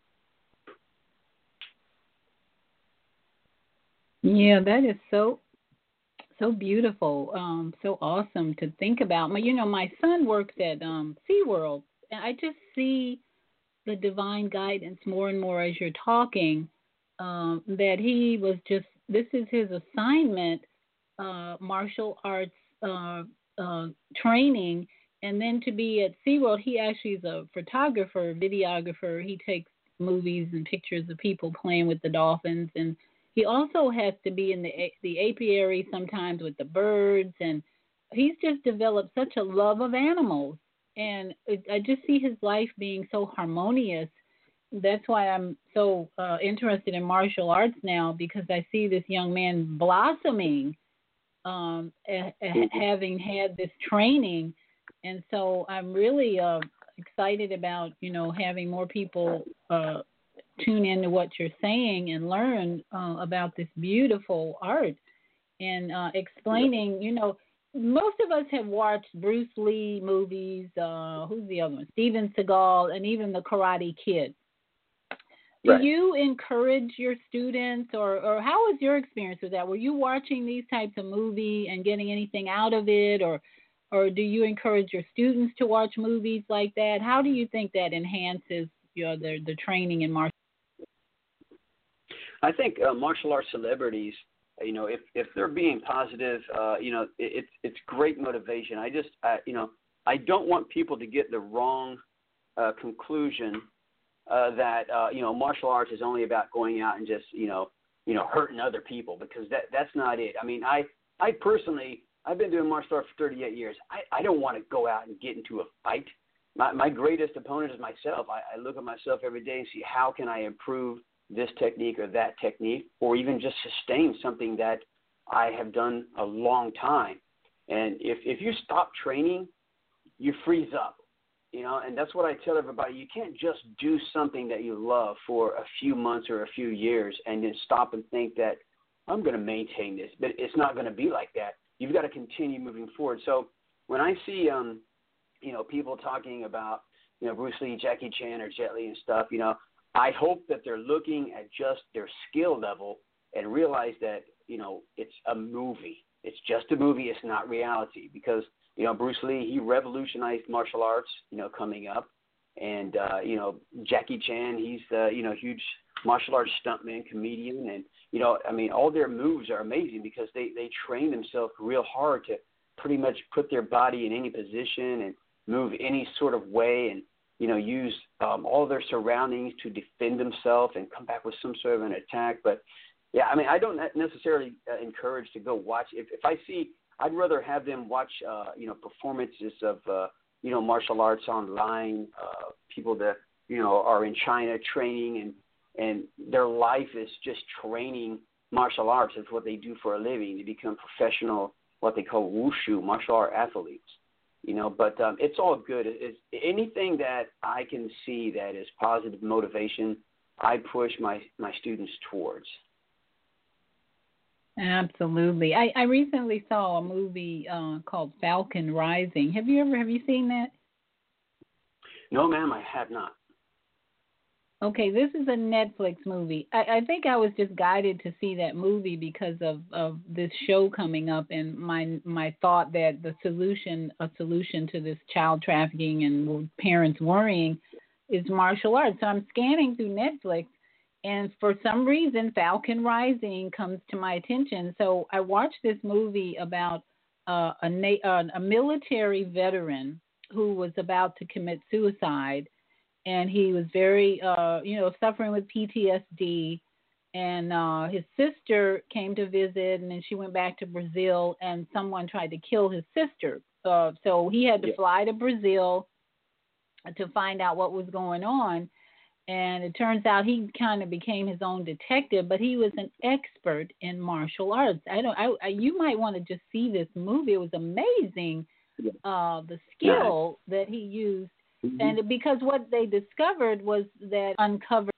Yeah, that is so beautiful, so awesome to think about. My son works at SeaWorld, and I just see the divine guidance more and more as you're talking, that he was this is his assignment, martial arts training, and then to be at SeaWorld, he actually is a photographer, videographer. He takes movies and pictures of people playing with the dolphins, and he also has to be in the apiary sometimes with the birds, and he's just developed such a love of animals. And I just see his life being so harmonious. That's why I'm so interested in martial arts now, because I see this young man blossoming, having had this training. And so I'm really excited about, having more people tune into what you're saying and learn about this beautiful art and explaining, most of us have watched Bruce Lee movies, who's the other one? Steven Seagal, and even The Karate Kid. Do you encourage your students, or how was your experience with that? Were you watching these types of movies and getting anything out of it, or do you encourage your students to watch movies like that? How do you think that enhances the training in martial arts? I think martial arts celebrities, if they're being positive, it's great motivation. I don't want people to get the wrong conclusion that martial arts is only about going out and just hurting other people, because that's not it. I mean, I personally, I've been doing martial arts for 38 years. I don't want to go out and get into a fight. My greatest opponent is myself. I look at myself every day and see how can I improve this technique or that technique, or even just sustain something that I have done a long time. And if you stop training, you freeze up, and that's what I tell everybody. You can't just do something that you love for a few months or a few years and then stop and think that I'm going to maintain this, but it's not going to be like that. You've got to continue moving forward. So when I see, people talking about, Bruce Lee, Jackie Chan, or Jet Li and stuff, I hope that they're looking at just their skill level and realize that, it's a movie. It's just a movie. It's not reality, because, Bruce Lee, he revolutionized martial arts, coming up. And, Jackie Chan, he's the, huge martial arts stuntman, comedian. And, all their moves are amazing because they train themselves real hard to pretty much put their body in any position and move any sort of way, and use all their surroundings to defend themselves and come back with some sort of an attack. But, yeah, I don't necessarily encourage to go watch. If I see, I'd rather have them watch, performances of, martial arts online, people that, are in China training, and their life is just training martial arts. It's what they do for a living. They become professional, what they call wushu, martial art athletes. But it's all good. It's anything that I can see that is positive motivation, I push my students towards. Absolutely. I recently saw a movie called Falcon Rising. Have you seen that? No, ma'am, I have not. Okay, this is a Netflix movie. I think I was just guided to see that movie because of this show coming up, and my thought that a solution to this child trafficking and parents worrying is martial arts. So I'm scanning through Netflix, and for some reason, Falcon Rising comes to my attention. So I watched this movie about a military veteran who was about to commit suicide. And he was very, suffering with PTSD. And his sister came to visit, and then she went back to Brazil, and someone tried to kill his sister. So he had to fly to Brazil to find out what was going on. And it turns out he kind of became his own detective, but he was an expert in martial arts. You might want to just see this movie. It was amazing, the skill that he used. Mm-hmm. And because what they discovered was that uncovered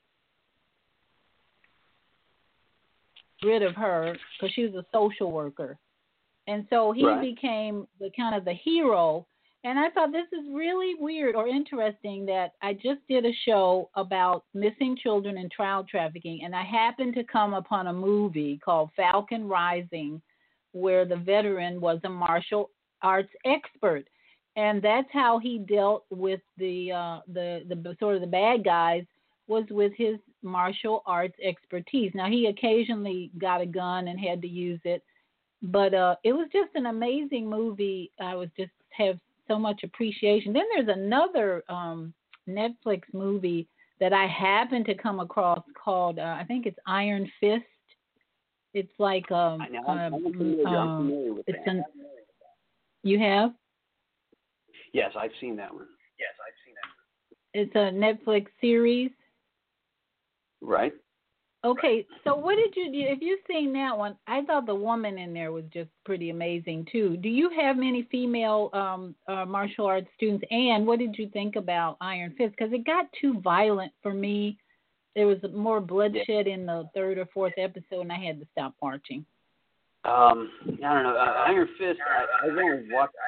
rid of her because she was a social worker. And so he became the kind of the hero. And I thought this is really weird or interesting that I just did a show about missing children and child trafficking, and I happened to come upon a movie called Falcon Rising, where the veteran was a martial arts expert, and that's how he dealt with the sort of the bad guys, was with his martial arts expertise. Now he occasionally got a gun and had to use it, but it was just an amazing movie. I was just have so much appreciation. Then there's another Netflix movie that I happened to come across called I think it's Iron Fist. It's like I'm familiar with that. You have? Yes, I've seen that one. It's a Netflix series. Right. Okay, so what did you do? If you've seen that one, I thought the woman in there was just pretty amazing, too. Do you have many female martial arts students? And what did you think about Iron Fist? Because it got too violent for me. There was more bloodshed in the third or fourth episode, and I had to stop watching. I don't know. Iron Fist, I want to watch.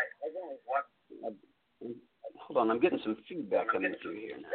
Hold on, I'm getting some feedback coming through here now.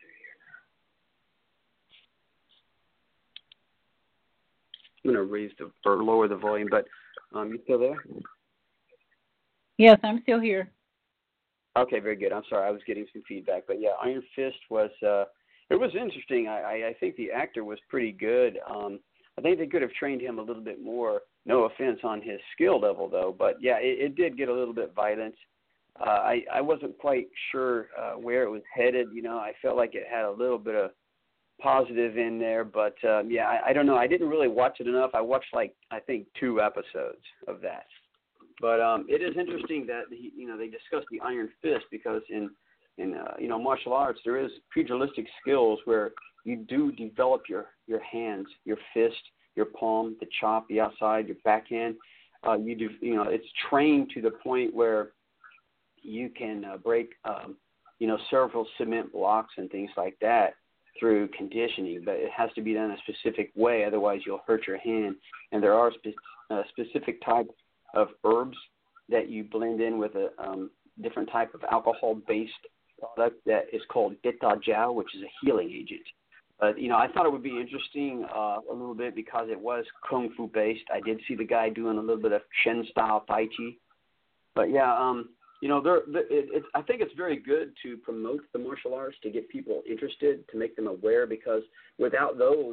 I'm going to raise or lower the volume, but you still there? Yes, I'm still here. Okay, very good. I'm sorry, I was getting some feedback, but yeah, Iron Fist was it was interesting. I think the actor was pretty good. I think they could have trained him a little bit more. No offense on his skill level, though, but yeah, it did get a little bit violent. I wasn't quite sure where it was headed. You know, I felt like it had a little bit of positive in there, but yeah, I don't know. I didn't really watch it enough. I watched I think 2 episodes of that. But it is interesting that they discuss the Iron Fist because in martial arts there is pugilistic skills where you do develop your hands, your fist, your palm, the chop, the outside, your backhand. It's trained to the point where you can break several cement blocks and things like that through conditioning, but it has to be done a specific way, otherwise you'll hurt your hand. And there are specific types of herbs that you blend in with a different type of alcohol-based product that is called Dita Jiao, which is a healing agent. But, I thought it would be interesting a little bit because it was Kung Fu based. I did see the guy doing a little bit of Shen-style Tai Chi. But, yeah, I think it's very good to promote the martial arts, to get people interested, to make them aware, because without those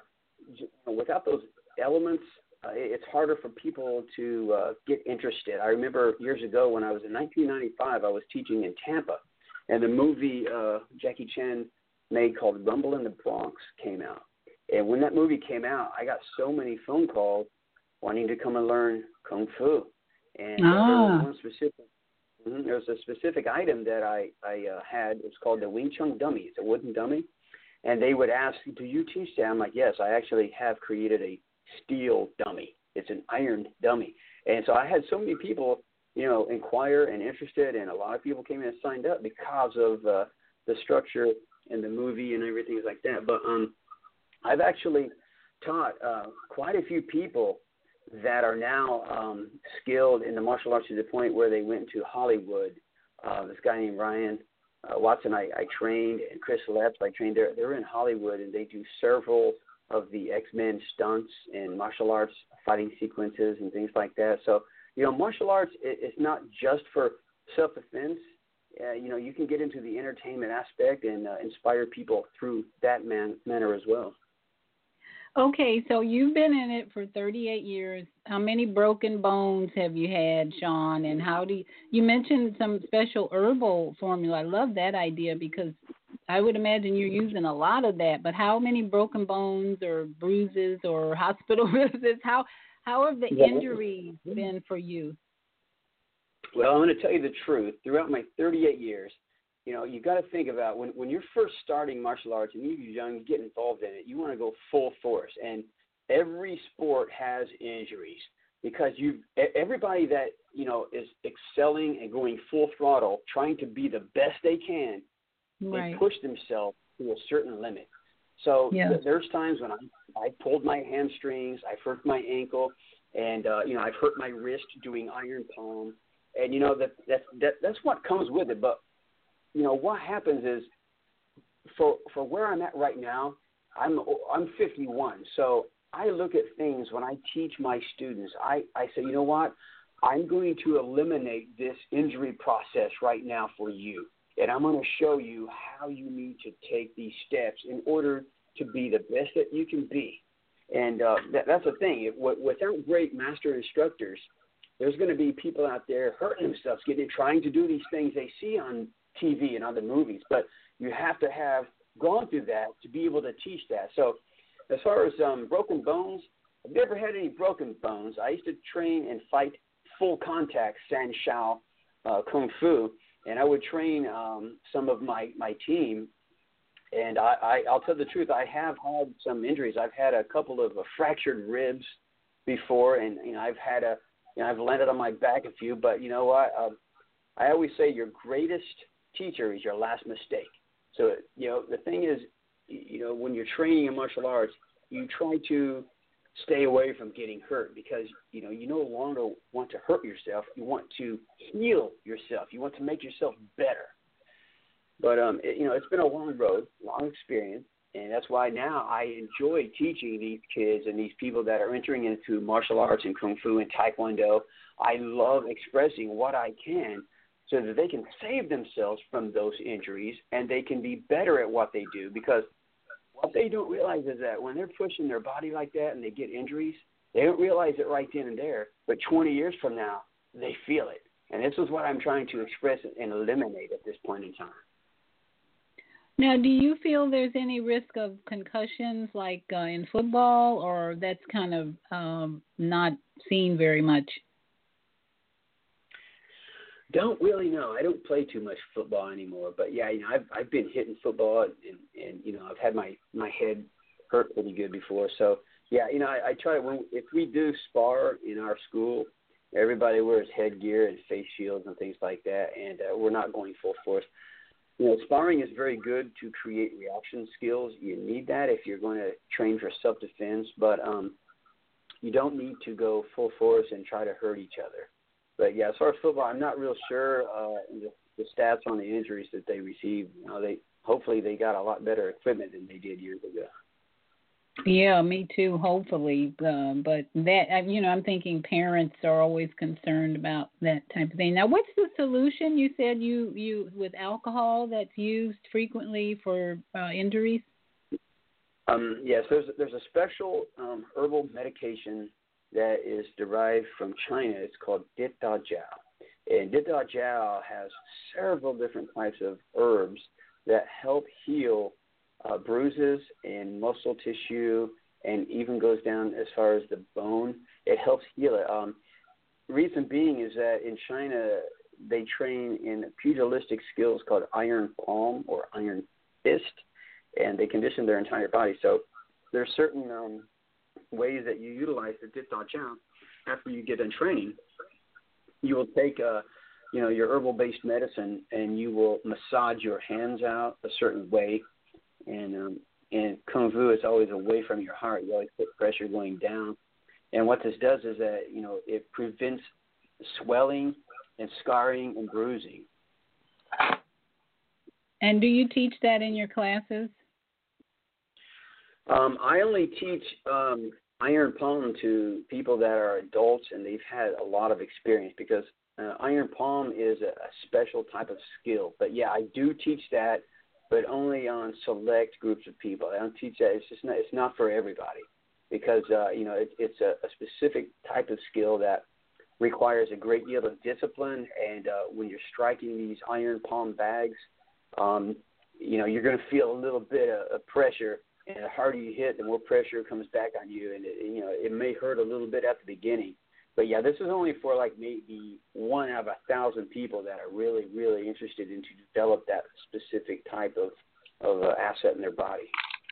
elements, it's harder for people to get interested. I remember years ago when I was in 1995, I was teaching in Tampa, and the movie Jackie Chan made called Rumble in the Bronx came out. And when that movie came out, I got so many phone calls wanting to come and learn Kung Fu. And there was a specific item that I had. It's called the Wing Chun dummy. It's a wooden dummy. And they would ask, do you teach that? I'm like, yes, I actually have created a steel dummy. It's an iron dummy. And so I had so many people, inquire and interested, and a lot of people came in and signed up because of the structure and the movie and everything like that. But I've actually taught quite a few people that are now skilled in the martial arts to the point where they went to Hollywood. This guy named Ryan Watson I trained, and Chris Lepps I trained. They're in Hollywood, and they do several of the X-Men stunts and martial arts fighting sequences and things like that. So, martial arts is not just for self-defense. You can get into the entertainment aspect and inspire people through that manner as well. Okay, so you've been in it for 38 years. How many broken bones have you had, Sean? And how do you mentioned some special herbal formula. I love that idea because I would imagine you're using a lot of that. But how many broken bones or bruises or hospital visits? How have the injuries been for you? Well, I'm going to tell you the truth. Throughout my 38 years, you got to think about when you're first starting martial arts and you're young, you get involved in it, you want to go full force. And every sport has injuries because everybody that, is excelling and going full throttle, trying to be the best they can, Right. they push themselves to a certain limit. So there's times when I pulled my hamstrings, I've hurt my ankle, and, I've hurt my wrist doing iron palm. And, that's what comes with it. But, what happens is for where I'm at right now, I'm 51. So I look at things when I teach my students. I say, you know what? I'm going to eliminate this injury process right now for you. And I'm going to show you how you need to take these steps in order to be the best that you can be. And that's the thing. Without great master instructors, there's going to be people out there hurting themselves, trying to do these things they see on TV and other movies. But you have to have gone through that to be able to teach that. So as far as broken bones, I've never had any broken bones. I used to train and fight full contact San Shao Kung Fu, and I would train some of my team. And I'll tell the truth, I have had some injuries. I've had a couple of fractured ribs before, and I've landed on my back a few. But you know what? I always say your greatest teacher is your last mistake. So the thing is, when you're training in martial arts, you try to stay away from getting hurt because you no longer want to hurt yourself. You want to heal yourself. You want to make yourself better. But it's been a long road, long experience, and that's why now I enjoy teaching these kids and these people that are entering into martial arts and kung fu and taekwondo. I love expressing what I can so that they can save themselves from those injuries and they can be better at what they do. Because what they don't realize is that when they're pushing their body like that and they get injuries, they don't realize it right then and there. But 20 years from now, they feel it. And this is what I'm trying to express and eliminate at this point in time. Now, do you feel there's any risk of concussions like in football, or that's kind of not seen very much? Don't really know. I don't play too much football anymore. But, yeah, I've been hitting football and I've had my head hurt pretty good before. So, yeah, I try to – if we do spar in our school, everybody wears headgear and face shields and things like that, and we're not going full force. Sparring is very good to create reaction skills. You need that if you're going to train for self-defense, but you don't need to go full force and try to hurt each other. But, yeah, as far as football, I'm not real sure the stats on the injuries that they received. Hopefully they got a lot better equipment than they did years ago. Yeah, me too, hopefully. But that, I'm thinking parents are always concerned about that type of thing. Now, what's the solution? You said you with alcohol that's used frequently for injuries? Yes, there's a special herbal medication that is derived from China. It's called Dita Jiao. And Dita Jiao has several different types of herbs that help heal bruises and muscle tissue, and even goes down as far as the bone. It helps heal it. Reason being is that in China, they train in pugilistic skills called iron palm or iron fist, and they condition their entire body. So there are certain ways that you utilize the Dita Jiao after you get done training. You will take your herbal-based medicine, and you will massage your hands out a certain way. And Kung Fu is always away from your heart. You always put pressure going down. And what this does is that, it prevents swelling and scarring and bruising. And do you teach that in your classes? I only teach iron palm to people that are adults and they've had a lot of experience because iron palm is a special type of skill. But, yeah, I do teach that, but only on select groups of people. I don't teach that. It's not for everybody because, it's a specific type of skill that requires a great deal of discipline. And when you're striking these iron palm bags, you're going to feel a little bit of pressure. And the harder you hit, the more pressure comes back on you. And, it may hurt a little bit at the beginning. But yeah, this is only for like maybe 1 out of 1,000 people that are really, really interested in to develop that specific type of asset in their body.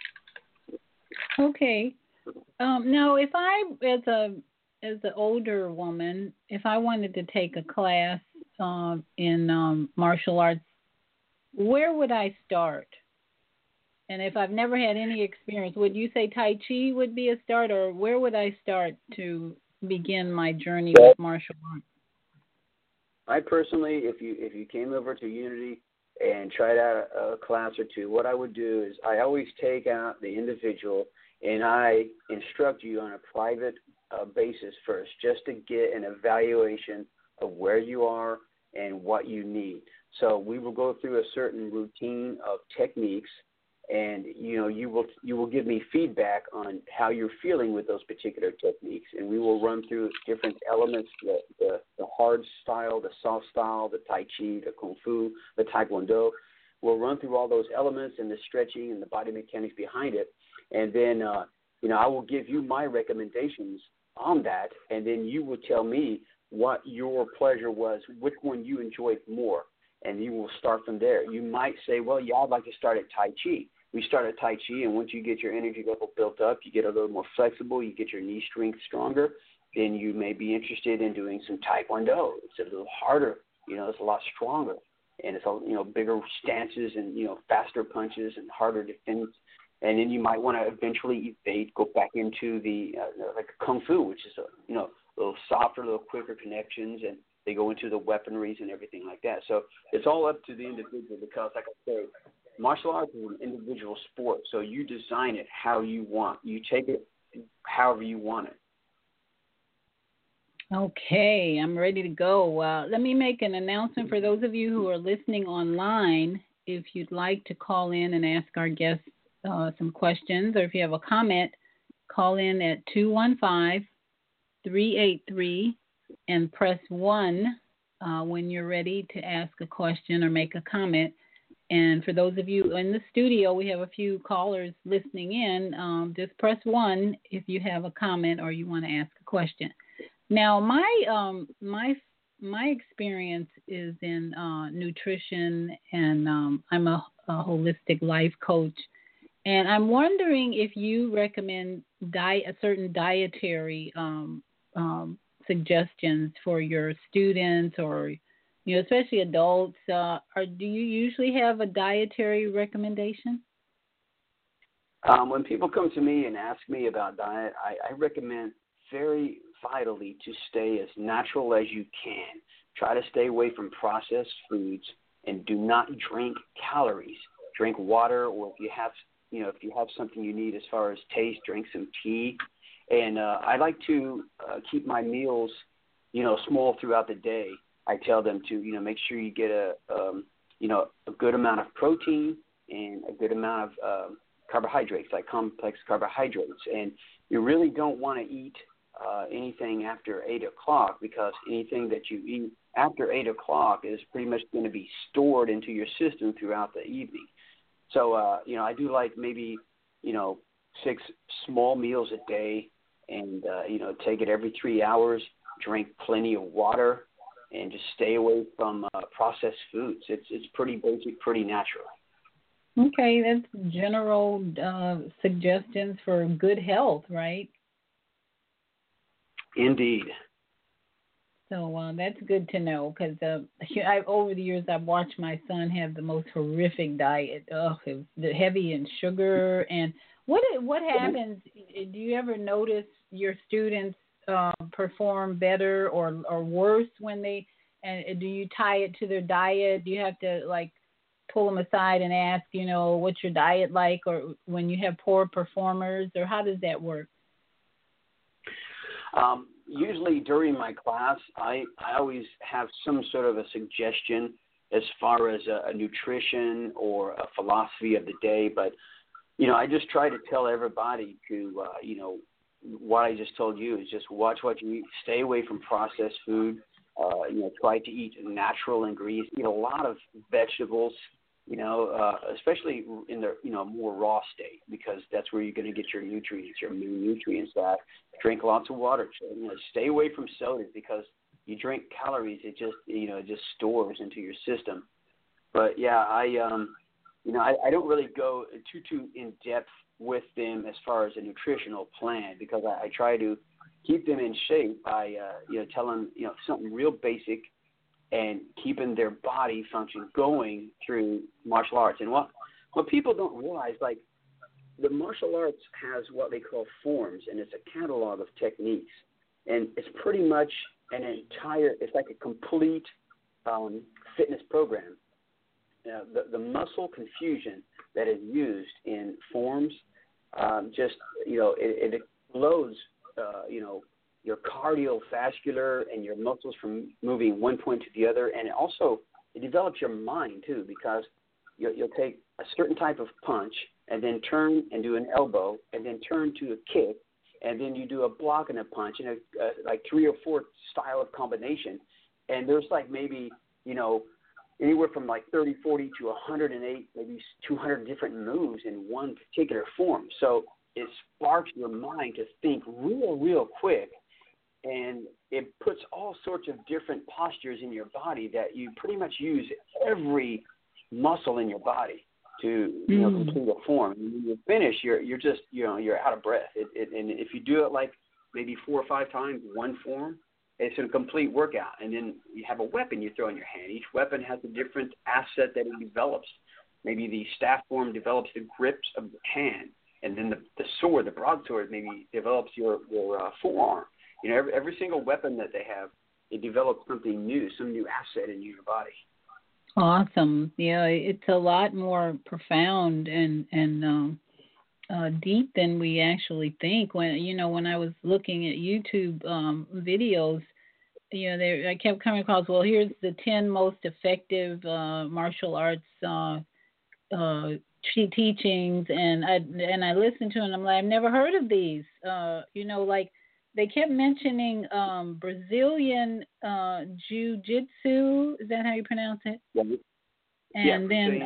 Okay. Now, if I, as an older woman, if I wanted to take a class in martial arts, where would I start? And if I've never had any experience, would you say Tai Chi would be a start, or where would I start to begin my journey with martial arts? I personally, if you came over to Unity and tried out a class or two, what I would do is I always take out the individual and I instruct you on a private basis first, just to get an evaluation of where you are and what you need. So we will go through a certain routine of techniques, and you will give me feedback on how you're feeling with those particular techniques, and we will run through different elements: the hard style, the soft style, the Tai Chi, the Kung Fu, the Taekwondo. We'll run through all those elements and the stretching and the body mechanics behind it, and then I will give you my recommendations on that, and then you will tell me what your pleasure was, which one you enjoyed more, and you will start from there. You might say, well, yeah, I'd like to start at Tai Chi. We start at Tai Chi, and once you get your energy level built up, you get a little more flexible, you get your knee strength stronger, then you may be interested in doing some Taekwondo. It's a little harder, it's a lot stronger, and it's bigger stances and faster punches and harder defense. And then you might want to eventually go back into the like Kung Fu, which is a little softer, a little quicker connections, and they go into the weaponries and everything like that. So it's all up to the individual, because, like I say, martial arts is an individual sport. So you design it how you want. You take it however you want it. Okay, I'm ready to go. Let me make an announcement for those of you who are listening online. If you'd like to call in and ask our guests some questions, or if you have a comment, call in at 215-383 and press 1 when you're ready to ask a question or make a comment. And for those of you in the studio, we have a few callers listening in. Just press 1 if you have a comment or you want to ask a question. Now, my experience is in nutrition, and I'm a holistic life coach. And I'm wondering if you recommend a certain dietary suggestions for your students, or especially adults. Do you usually have a dietary recommendation? When people come to me and ask me about diet, I recommend very vitally to stay as natural as you can. Try to stay away from processed foods, and do not drink calories. Drink water, or if you have something you need as far as taste, drink some tea. And I like to keep my meals, small throughout the day. I tell them to, make sure you get a good amount of protein and a good amount of carbohydrates, like complex carbohydrates. And you really don't want to eat anything after 8 o'clock, because anything that you eat after 8 o'clock is pretty much going to be stored into your system throughout the evening. So, I do like maybe, 6 small meals a day, and, take it every 3 hours, drink plenty of water, and just stay away from processed foods. It's pretty basic, pretty natural. Okay, that's general suggestions for good health, right? Indeed. So that's good to know, because over the years I've watched my son have the most horrific diet. It was heavy in sugar. And what happens? Do you ever notice your students perform better or worse when they? And do you tie it to their diet? Do you have to pull them aside and ask, what's your diet like, or when you have poor performers, or how does that work? Usually during my class, I always have some sort of a suggestion as far as a nutrition or a philosophy of the day. But, I just try to tell everybody to, what I just told you is just watch what you eat, stay away from processed food, try to eat natural ingredients, eat a lot of vegetables, especially in the, more raw state, because that's where you're going to get your nutrients, your main nutrients. That drink lots of water. Stay away from sodas, because you drink calories, it just stores into your system. But yeah, I don't really go too in depth with them as far as a nutritional plan, because I try to keep them in shape by telling something real basic and keeping their body function going through martial arts. And what people don't realize, like, the martial arts has what they call forms, and it's a catalog of techniques, and it's pretty much it's like a complete fitness program. The muscle confusion that is used in forms, it explodes, your cardiovascular and your muscles from moving one point to the other. And it develops your mind too, because you'll take a certain type of punch and then turn and do an elbow and then turn to a kick, and then you do a block and a punch, and like 3 or 4 style of combination. And there's like maybe, anywhere from like 30, 40 to 108, maybe 200 different moves in one particular form. So it sparks your mind to think real quick, and it puts all sorts of different postures in your body that you pretty much use every muscle in your body to complete a form. And when you finish, you're just you're out of breath. And if you do it like maybe 4 or 5 times one form, it's a complete workout. And then you have a weapon you throw in your hand. Each weapon has a different asset that it develops. Maybe the staff form develops the grips of the hand, and then the sword, the broadsword, maybe develops your forearm. Every single weapon that they have, it develops something new, some new asset in your body. Awesome. Yeah, it's a lot more profound and deep than we actually think. When I was looking at YouTube videos, I kept coming across, well, here's the 10 most effective martial arts teachings, and I listened to it, and I'm like, I've never heard of these. Like they kept mentioning Brazilian jiu-jitsu. Is that how you pronounce it? Yeah. And then,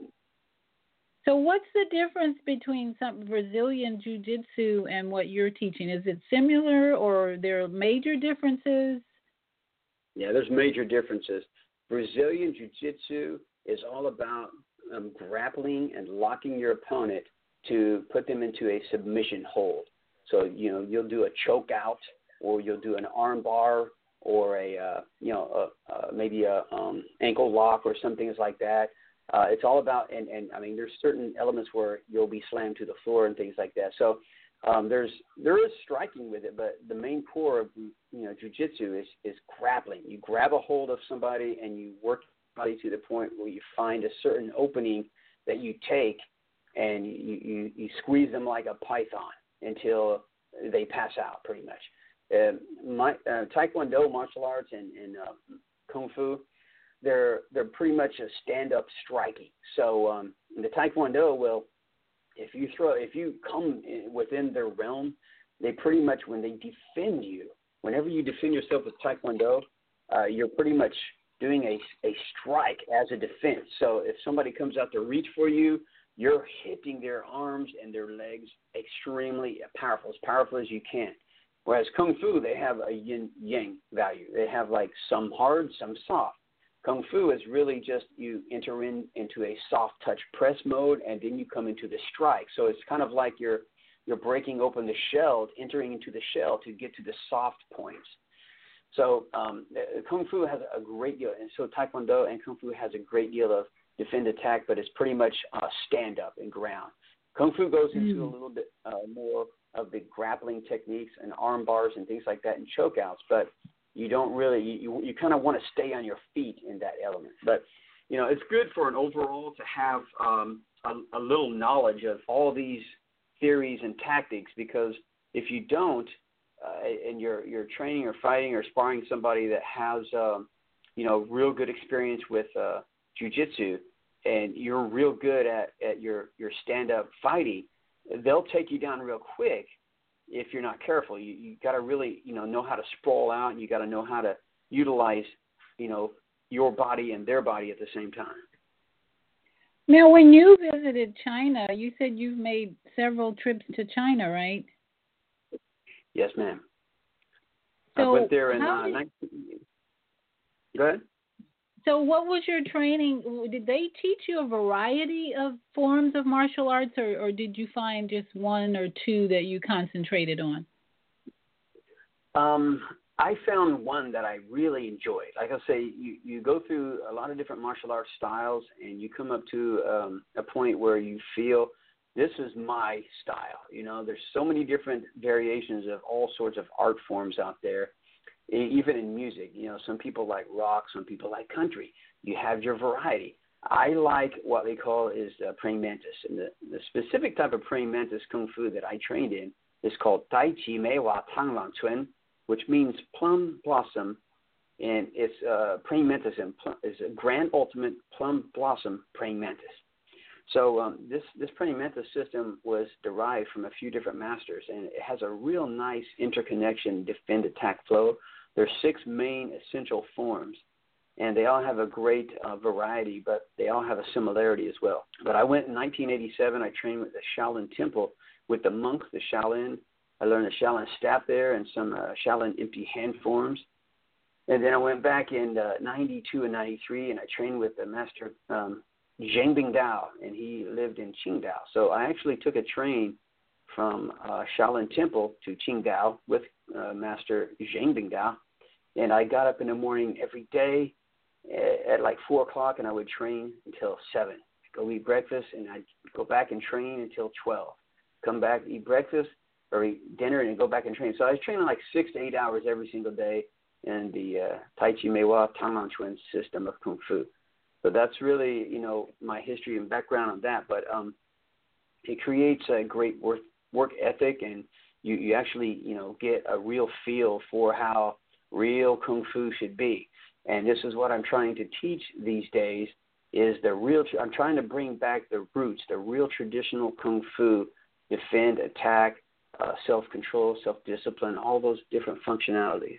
so what's the difference between some Brazilian jiu-jitsu and what you're teaching? Is it similar, or there are major differences? Yeah, there's major differences. Brazilian jiu-jitsu is all about grappling and locking your opponent to put them into a submission hold. So, you'll do a choke out, or you'll do an arm bar, or maybe a ankle lock or something like that. It's all about, and I mean, there's certain elements where you'll be slammed to the floor and things like that. So there is striking with it, but the main core of jiu-jitsu is grappling. You grab a hold of somebody and you work somebody to the point where you find a certain opening that you take, and you squeeze them like a python until they pass out, pretty much. Taekwondo martial arts and Kung Fu, they're pretty much a stand-up striking. So in the Taekwondo, well, if you come within their realm, they pretty much, when they defend you, whenever you defend yourself with Taekwondo, you're pretty much doing a strike as a defense. So if somebody comes out to reach for you, you're hitting their arms and their legs extremely powerful as you can. Whereas Kung Fu, they have a yin-yang value. They have like some hard, some soft. Kung Fu is really just you enter into a soft touch press mode, and then you come into the strike. So it's kind of like you're breaking open the shell, entering into the shell to get to the soft points. So Kung Fu has a great deal, and so Taekwondo and Kung Fu has a great deal of defend attack, but it's pretty much stand up and ground. Kung Fu goes into a little bit more of the grappling techniques and arm bars and things like that and choke outs, but you don't really, you kind of want to stay on your feet in that element. But, it's good for an overall to have a little knowledge of all these theories and tactics, because if you don't, and you're training or fighting or sparring somebody that has, real good experience with jiu-jitsu, and you're real good at your stand-up fighting, they'll take you down real quick if you're not careful. You got to really, know how to sprawl out, and you got to know how to utilize, your body and their body at the same time. Now, when you visited China, you said you've made several trips to China, right? Yes, ma'am. I So went there in how did, 19. Go ahead. so what was your training? Did they teach you a variety of forms of martial arts, or did you find just one or two that you concentrated on? I found one that I really enjoyed. Like I say, you go through a lot of different martial arts styles, and you come up to a point where you feel this is my style. You know, there's so many different variations of all sorts of art forms out there, even in music. You know, some people like rock, some people like country. You have your variety. I like what they call is praying mantis, and the specific type of praying mantis kung fu that I trained in is called Tai Chi Mei Wa Tang Lang Chun, which means plum blossom, and it's praying mantis and is a grand ultimate plum blossom praying mantis. So this praying mantis system was derived from a few different masters, and it has a real nice interconnection defend attack flow. There's 6 main essential forms, and they all have a great variety, but they all have a similarity as well. But I went in 1987. I trained with the Shaolin Temple with the monks, the Shaolin. I learned the Shaolin staff there and some Shaolin empty hand forms. And then I went back in 92 and 93, and I trained with the master Zhang Bingdao, and he lived in Qingdao. So I actually took a train from Shaolin Temple to Qingdao with Master Zhang Bingdao, and I got up in the morning every day at like 4 o'clock, and I would train until 7. Go eat breakfast, and I'd go back and train until 12. Come back, eat breakfast, or eat dinner, and go back and train. So I was training like 6 to 8 hours every single day in the Tai Chi Meiwa Tang Lang Chuan system of Kung Fu. So that's really, you know, my history and background on that. But it creates a great work ethic, and you actually, you know, get a real feel for how real Kung Fu should be. And this is what I'm trying to teach these days is I'm trying to bring back the roots, the real traditional Kung Fu, defend, attack, self-control, self-discipline, all those different functionalities.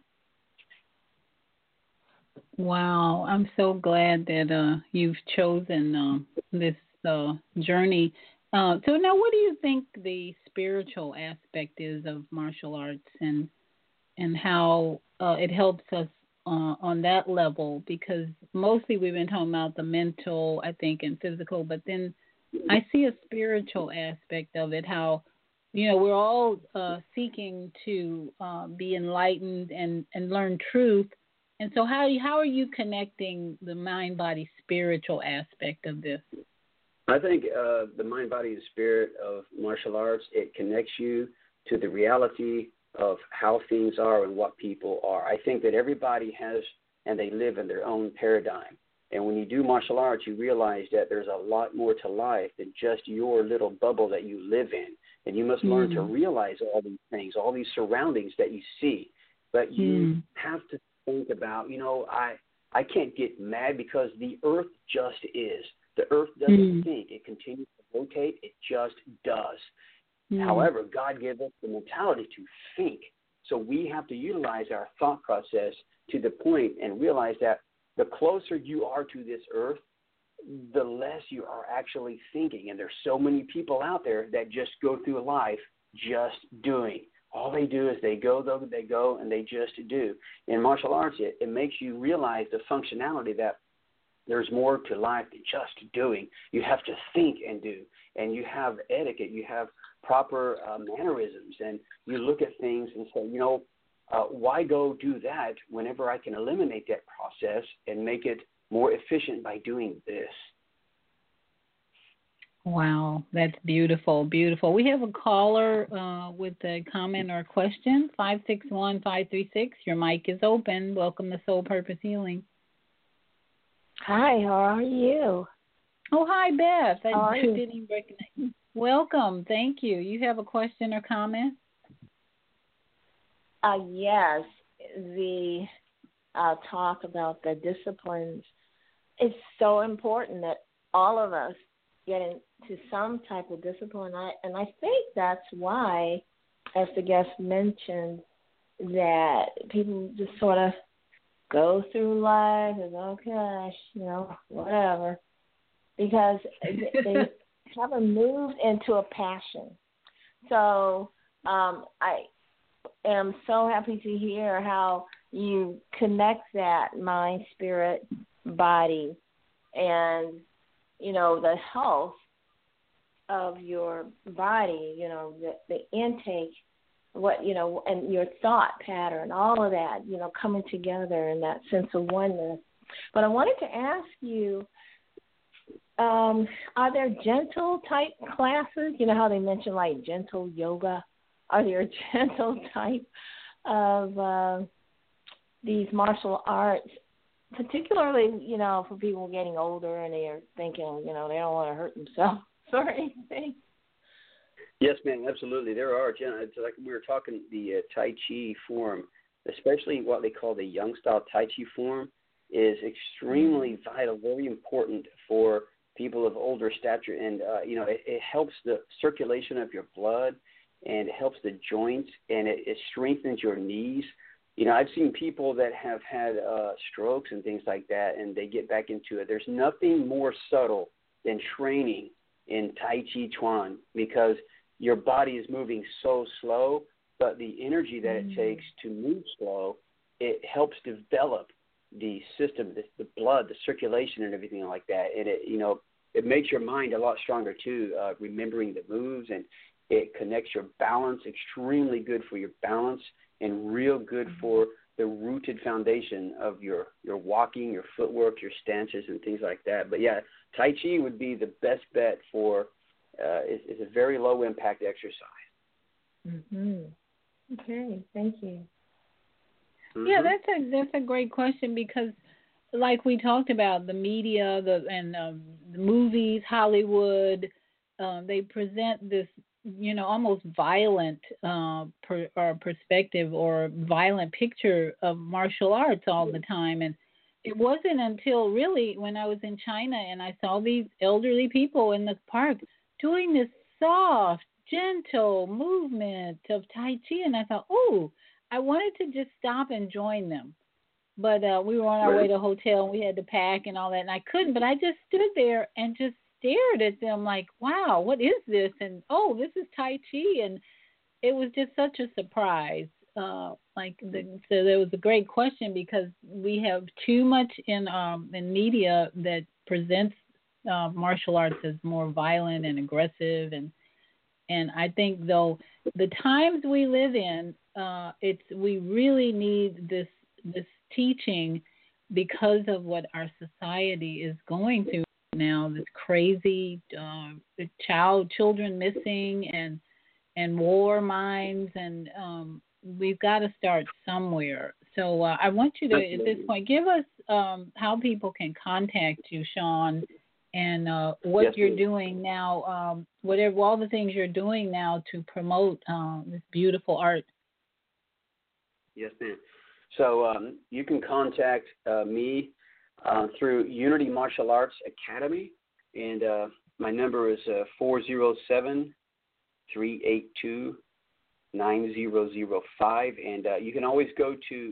Wow, I'm so glad that you've chosen this journey. So now, what do you think the spiritual aspect is of martial arts, and how it helps us on that level? Because mostly we've been talking about the mental, I think, and physical, but then I see a spiritual aspect of it. How, you know, we're all seeking to be enlightened and learn truth. And so how are you connecting the mind-body spiritual aspect of this? I think the mind, body, and spirit of martial arts, it connects you to the reality of how things are and what people are. I think that everybody has, and they live in their own paradigm. And when you do martial arts, you realize that there's a lot more to life than just your little bubble that you live in. And you must learn to realize all these things, all these surroundings that you see. But you have to think about, you know, I can't get mad because the earth just is. The earth doesn't think. It continues to rotate. It just does. However, God gave us the mentality to think. So we have to utilize our thought process to the point and realize that the closer you are to this earth, the less you are actually thinking. And there's so many people out there that just go through life just doing. All they do is they go, and they just do. In martial arts, it makes you realize the functionality that there's more to life than just doing. You have to think and do, and you have etiquette. You have proper mannerisms, and you look at things and say, you know, why go do that whenever I can eliminate that process and make it more efficient by doing this? Wow, that's beautiful, beautiful. We have a caller with a comment or a question, 561-536. Your mic is open. Welcome to Soul Purpose Healing. Hi, how are you? Oh, hi, Beth. How are you? Didn't even recognize you. Welcome. Thank you. You have a question or comment? Yes. The talk about the disciplines is so important that all of us get into some type of discipline. And I think that's why, as the guest mentioned, that people just sort of go through life and, okay, you know, whatever. because they haven't moved into a passion. So I am so happy to hear how you connect that mind, spirit, body, and, you know, the health of your body, you know, the intake, what, you know, and your thought pattern, all of that, you know, coming together in that sense of oneness. But I wanted to ask you, are there gentle type classes? You know how they mention like gentle yoga? Are there gentle type of these martial arts, particularly, you know, for people getting older and they're thinking, you know, they don't want to hurt themselves or anything? Yes, ma'am, absolutely. There are. It's like we were talking, the Tai Chi form, especially what they call the Young style Tai Chi form, is extremely vital, very important for people of older stature. And, you know, it helps the circulation of your blood, and it helps the joints, and it strengthens your knees. You know, I've seen people that have had strokes and things like that, and they get back into it. There's nothing more subtle than training in Tai Chi Chuan, because your body is moving so slow, but the energy that it takes to move slow, it helps develop the system, the blood, the circulation, and everything like that. And it, you know, it makes your mind a lot stronger too, remembering the moves, and it connects your balance. Extremely good for your balance, and real good for the rooted foundation of your walking, your footwork, your stances, and things like that. But yeah, Tai Chi would be the best bet for. It's a very low impact exercise. Okay, thank you. Yeah, that's a great question, because, like we talked about, the media, the movies, Hollywood, they present this, you know, almost violent perspective or violent picture of martial arts all the time. And it wasn't until really when I was in China and I saw these elderly people in the park doing this soft, gentle movement of Tai Chi, and I thought, oh, I wanted to just stop and join them. But we were on our way to a hotel, and we had to pack and all that, and I couldn't. But I just stood there and just stared at them like, wow, what is this? And, oh, this is Tai Chi. And it was just such a surprise. So there was a great question, because we have too much in media that presents martial arts as more violent and aggressive, and I think, though, the times we live in, we really need this teaching, because of what our society is going through now. This crazy children missing and war mines, and we've got to start somewhere. So I want you to, at this point, give us how people can contact you, Sean, and what you're doing now, whatever, all the things you're doing now to promote this beautiful art. Yes, ma'am. So you can contact me through Unity Martial Arts Academy, and my number is 407-382-9005, and you can always go to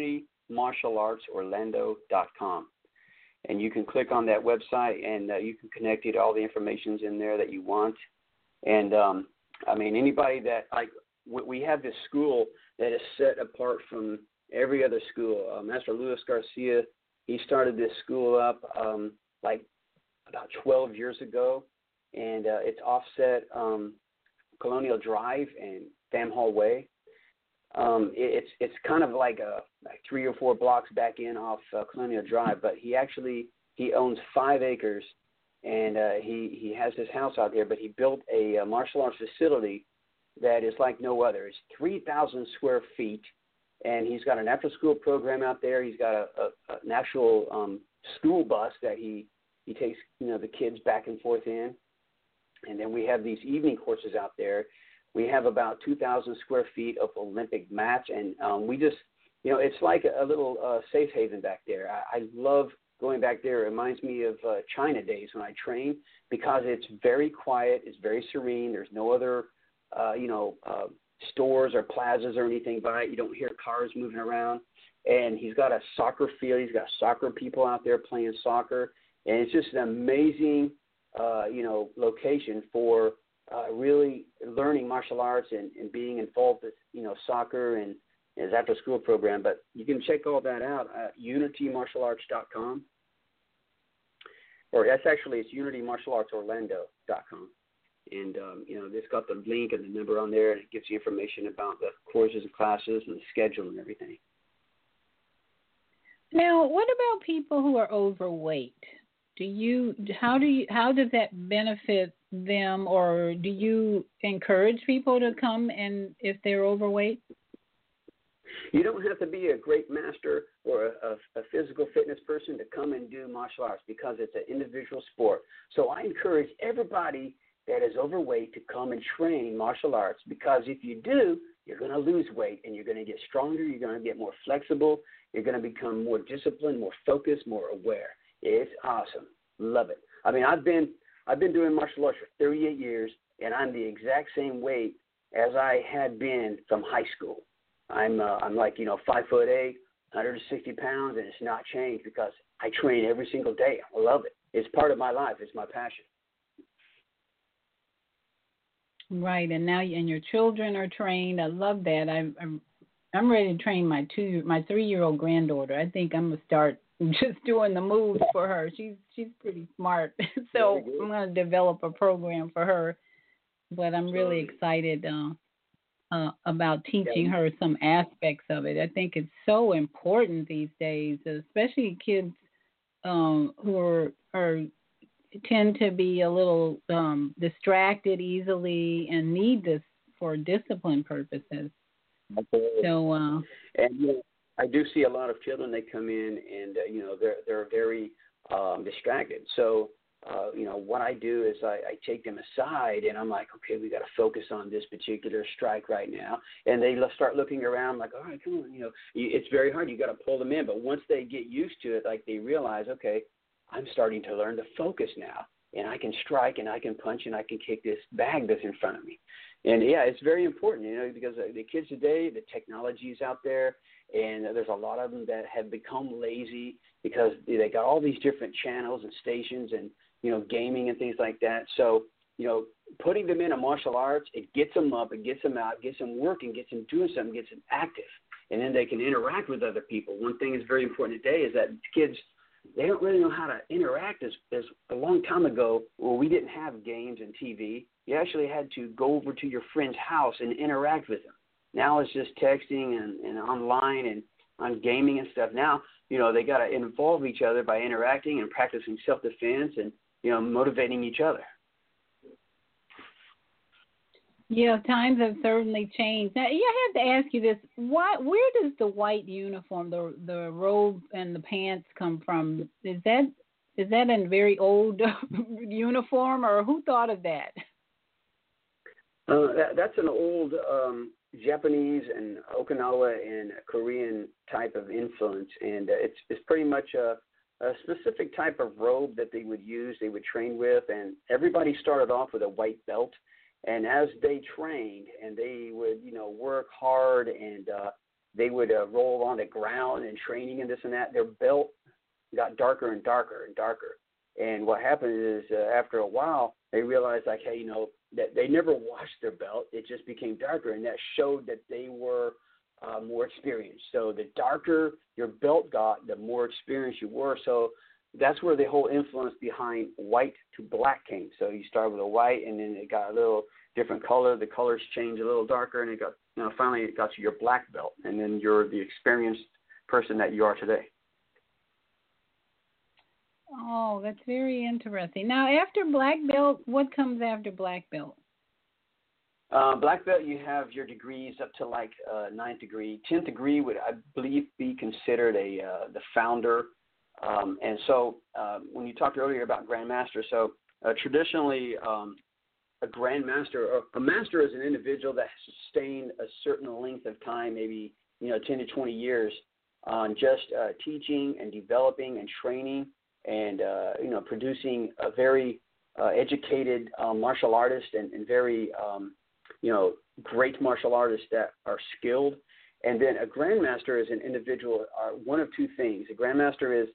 unitymartialartsorlando.com. And you can click on that website, and you can connect to all the information's in there that you want. And, I mean, anybody that, like, we have this school that is set apart from every other school. Master Luis Garcia, he started this school up, like, about 12 years ago. And it's offset Colonial Drive and Pham Hall Way. It's kind of like 3 or 4 blocks back in off Colonial Drive, but he owns 5 acres, and he has his house out there. But he built a martial arts facility that is like no other. It's 3,000 square feet, and he's got an after-school program out there. He's got an actual school bus that he takes, you know, the kids back and forth in, and then we have these evening courses out there. We have about 2,000 square feet of Olympic mats, and we just, you know, it's like a little safe haven back there. I love going back there. It reminds me of China days when I train, because it's very quiet, it's very serene. There's no other, stores or plazas or anything by it. You don't hear cars moving around. And he's got a soccer field. He's got soccer people out there playing soccer. And it's just an amazing, location for really learning martial arts and being involved with, soccer and his after-school program. But you can check all that out at unitymartialarts.com. Or it's unitymartialartsorlando.com. And, it's got the link and the number on there, and it gives you information about the courses and classes and the schedule and everything. Now, what about people who are overweight? How does that benefit them, or do you encourage people to come and if they're overweight? You don't have to be a great master or a physical fitness person to come and do martial arts because it's an individual sport. So I encourage everybody that is overweight to come and train martial arts, because if you do, you're going to lose weight and you're going to get stronger, you're going to get more flexible, you're going to become more disciplined, more focused, more aware. It's awesome. Love it. I mean, I've been doing martial arts for 38 years, and I'm the exact same weight as I had been from high school. I'm like 5'8", 160 pounds, and it's not changed because I train every single day. I love it. It's part of my life. It's my passion. Right, and now your children are trained. I love that. I'm ready to train my 3-year-old granddaughter. I think I'm gonna start just doing the moves for her. She's pretty smart, so I'm gonna develop a program for her. But I'm really excited about teaching her some aspects of it. I think it's so important these days, especially kids who are tend to be a little distracted easily and need this for discipline purposes. So, and I do see a lot of children. They come in and they're very distracted. So what I do is I take them aside and I'm like, okay, we got to focus on this particular strike right now. And they start looking around like, all right, come on, it's very hard. You got to pull them in. But once they get used to it, like they realize, okay, I'm starting to learn to focus now, and I can strike and I can punch and I can kick this bag that's in front of me. And, yeah, it's very important, because the kids today, the technology is out there, and there's a lot of them that have become lazy because they got all these different channels and stations and, gaming and things like that. So, putting them in a martial arts, it gets them up, it gets them out, gets them working, gets them doing something, gets them active, and then they can interact with other people. One thing that's very important today is that kids – they don't really know how to interact. As a long time ago, where we didn't have games and TV, you actually had to go over to your friend's house and interact with them. Now it's just texting and online and on gaming and stuff. Now, they got to involve each other by interacting and practicing self-defense and, motivating each other. Yeah, times have certainly changed. Now, I have to ask you this: where does the white uniform, the robe and the pants come from? Is that a very old uniform, or who thought of that? That's an old Japanese and Okinawa and Korean type of influence, and it's pretty much a specific type of robe that they would use, they would train with, and everybody started off with a white belt. And as they trained and they would, work hard and they would roll on the ground and training and this and that, their belt got darker and darker and darker. And what happened is after a while, they realized like, hey, that they never washed their belt. It just became darker, and that showed that they were more experienced. So the darker your belt got, the more experienced you were. So that's where the whole influence behind white to black came. So you start with a white, and then it got a little different color. The colors changed a little darker, and it got, finally it got to your black belt, and then you're the experienced person that you are today. Oh, that's very interesting. Now, after black belt, what comes after black belt? Black belt, you have your degrees up to like 9th degree. 10th degree would, I believe, be considered the founder. And so when you talked earlier about grandmaster, so traditionally a grandmaster or a master is an individual that has sustained a certain length of time, maybe 10 to 20 years, on just teaching and developing and training and producing a very educated martial artist and very great martial artists that are skilled. And then a grandmaster is an individual. One of two things: a grandmaster is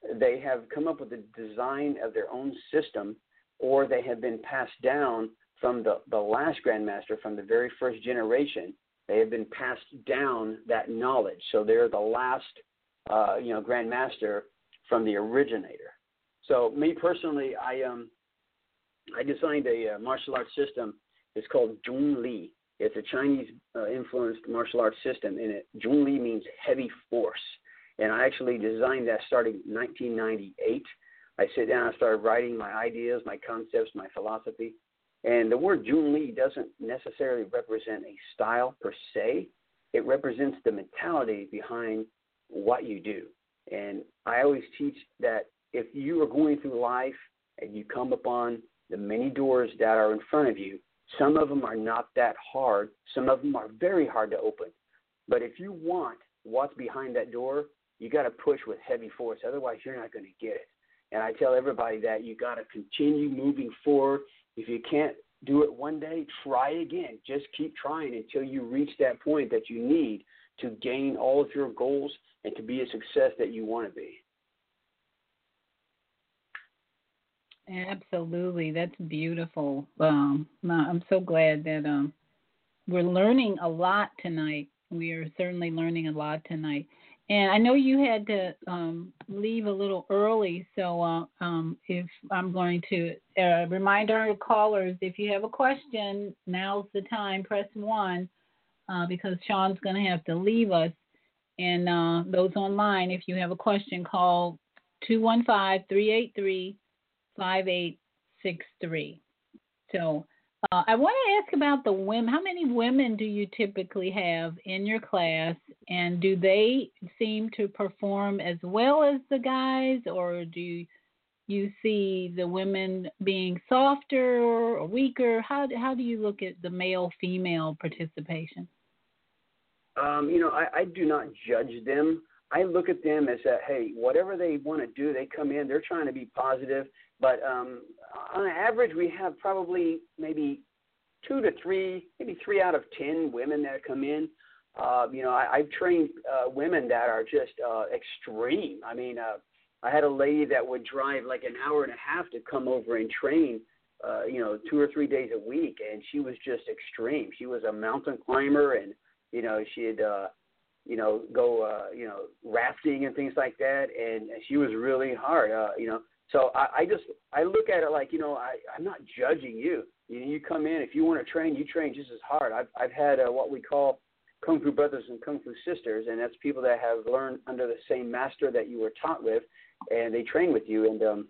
they have come up with a design of their own system, or they have been passed down from the last grandmaster, from the very first generation. They have been passed down that knowledge. So they're the last, grandmaster from the originator. So me personally, I designed a martial arts system. It's called Zhong Li. It's a Chinese influenced martial arts system, and Zhong Li means heavy force. And I actually designed that starting in 1998. I sit down and started writing my ideas, my concepts, my philosophy. And the word Zhong Li doesn't necessarily represent a style per se. It represents the mentality behind what you do. And I always teach that if you are going through life and you come upon the many doors that are in front of you, some of them are not that hard. Some of them are very hard to open. But if you want what's behind that door, you got to push with heavy force. Otherwise, you're not going to get it. And I tell everybody that you got to continue moving forward. If you can't do it one day, try again. Just keep trying until you reach that point that you need to gain all of your goals and to be a success that you want to be. Absolutely. That's beautiful. I'm so glad that we're learning a lot tonight. We are certainly learning a lot tonight. And I know you had to leave a little early, so if I'm going to remind our callers, if you have a question, now's the time. Press 1 because Sean's going to have to leave us. And those online, if you have a question, call 215-383-5863. So I want to ask about the women. How many women do you typically have in your class, and do they seem to perform as well as the guys, or do you see the women being softer or weaker? How do you look at the male-female participation? I do not judge them. I look at them as that, hey, whatever they want to do, they come in, they're trying to be positive. But on average, we have probably maybe 2 to 3, maybe 3 out of 10 women that come in. I've trained women that are just extreme. I mean, I had a lady that would drive like an hour and a half to come over and train, 2 or 3 days a week, and she was just extreme. She was a mountain climber, and she'd go rafting and things like that, and she was really hard. So I look at it like, I'm not judging you. You come in, if you want to train, you train just as hard. I've had what we call Kung Fu brothers and Kung Fu sisters, and that's people that have learned under the same master that you were taught with, and they train with you. And,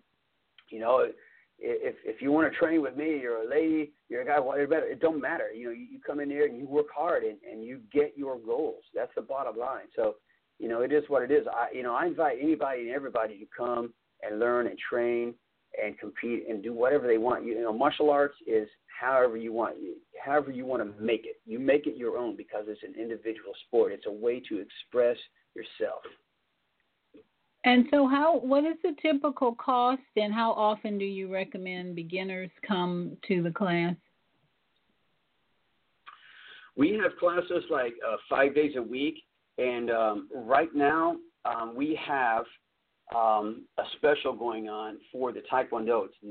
if you want to train with me, you're a lady, you're a guy, it don't matter. You come in there and you work hard and you get your goals. That's the bottom line. So, it is what it is. I invite anybody and everybody to come and learn and train and compete and do whatever they want. Martial arts is however you want to make it. You make it your own because it's an individual sport. It's a way to express yourself. And so what is the typical cost, and how often do you recommend beginners come to the class? We have classes like 5 days a week, and right now we have a special going on for the Taekwondo. It's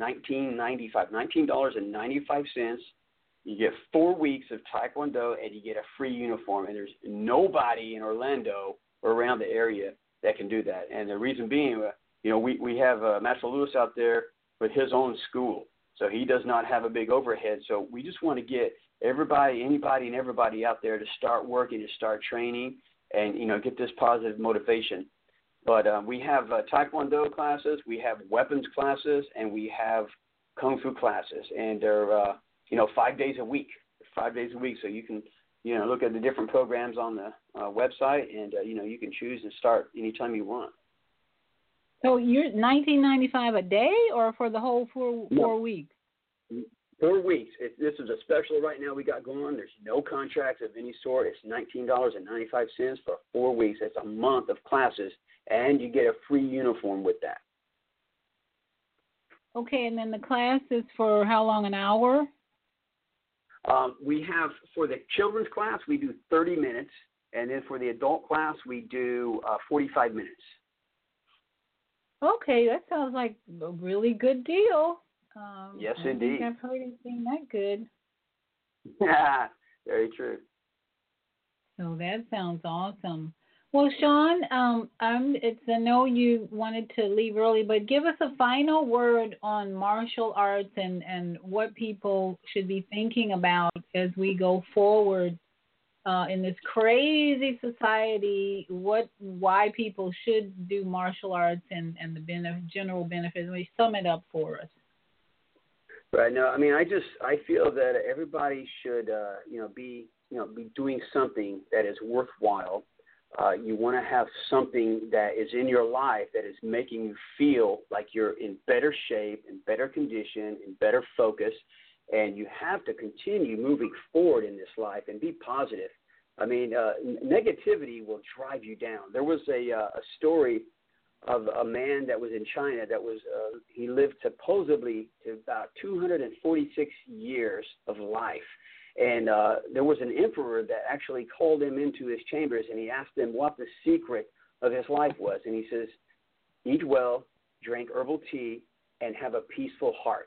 $19.95. You get 4 weeks of Taekwondo, and you get a free uniform. And there's nobody in Orlando or around the area that can do that. And the reason being, we have Master Lewis out there with his own school, so he does not have a big overhead. So we just want to get anybody and everybody out there to start working, to start training, and get this positive motivation. But we have Taekwondo classes, we have weapons classes, and we have Kung Fu classes, and they're 5 days a week. 5 days a week, so you can look at the different programs on the website, and you can choose to start anytime you want. So you're $19.95 a day, or for the whole 4 weeks? 4 weeks. This is a special right now we got going on. There's no contracts of any sort. It's $19.95 for 4 weeks. It's a month of classes, and you get a free uniform with that. Okay, and then the class is for how long, an hour? We have, for the children's class, we do 30 minutes, and then for the adult class, we do 45 minutes. Okay, that sounds like a really good deal. Yes, I don't indeed. think I've heard anything that good. Very true. So that sounds awesome. Well, Sean, I know you wanted to leave early, but give us a final word on martial arts and what people should be thinking about as we go forward in this crazy society. Why people should do martial arts and the general benefits. We sum it up for us. Right. No, I mean, I feel that everybody should, be doing something that is worthwhile. You want to have something that is in your life that is making you feel like you're in better shape, in better condition, in better focus, and you have to continue moving forward in this life and be positive. I mean, negativity will drive you down. There was a story of a man that was in China that was he lived supposedly to about 246 years of life. And there was an emperor that actually called him into his chambers, and he asked him what the secret of his life was. And he says, eat well, drink herbal tea, and have a peaceful heart.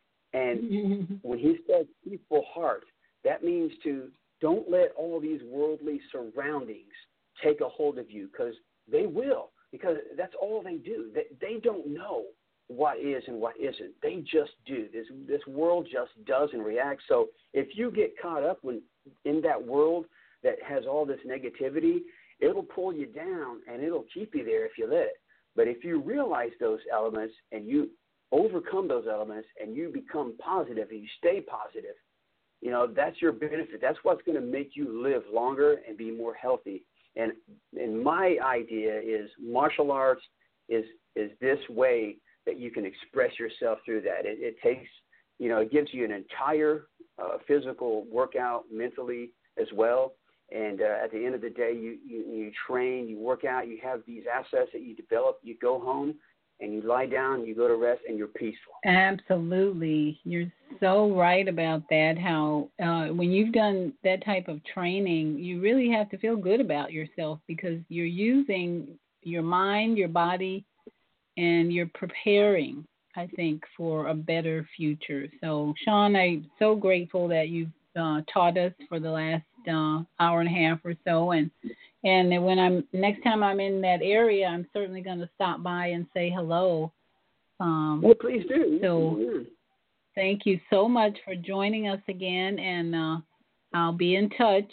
And when he said peaceful heart, that means to don't let all these worldly surroundings take a hold of you, because they will, because that's all they do. They don't know what is and what isn't. They just do. This world just does and reacts. So if you get caught up in that world that has all this negativity, it'll pull you down and it'll keep you there if you let it. But if you realize those elements and you overcome those elements and you become positive and you stay positive, that's your benefit. That's what's going to make you live longer and be more healthy. And my idea is martial arts is this way that you can express yourself through that. It takes, it gives you an entire physical workout mentally as well. And at the end of the day, you train, you work out, you have these assets that you develop, you go home and you lie down, you go to rest, and you're peaceful. Absolutely. You're so right about that, how when you've done that type of training, you really have to feel good about yourself because you're using your mind, your body, and you're preparing, I think, for a better future. So, Sean, I'm so grateful that you've taught us for the last hour and a half or so. And when next time I'm in that area, I'm certainly going to stop by and say hello. Well, please do. So, thank you so much for joining us again, and I'll be in touch.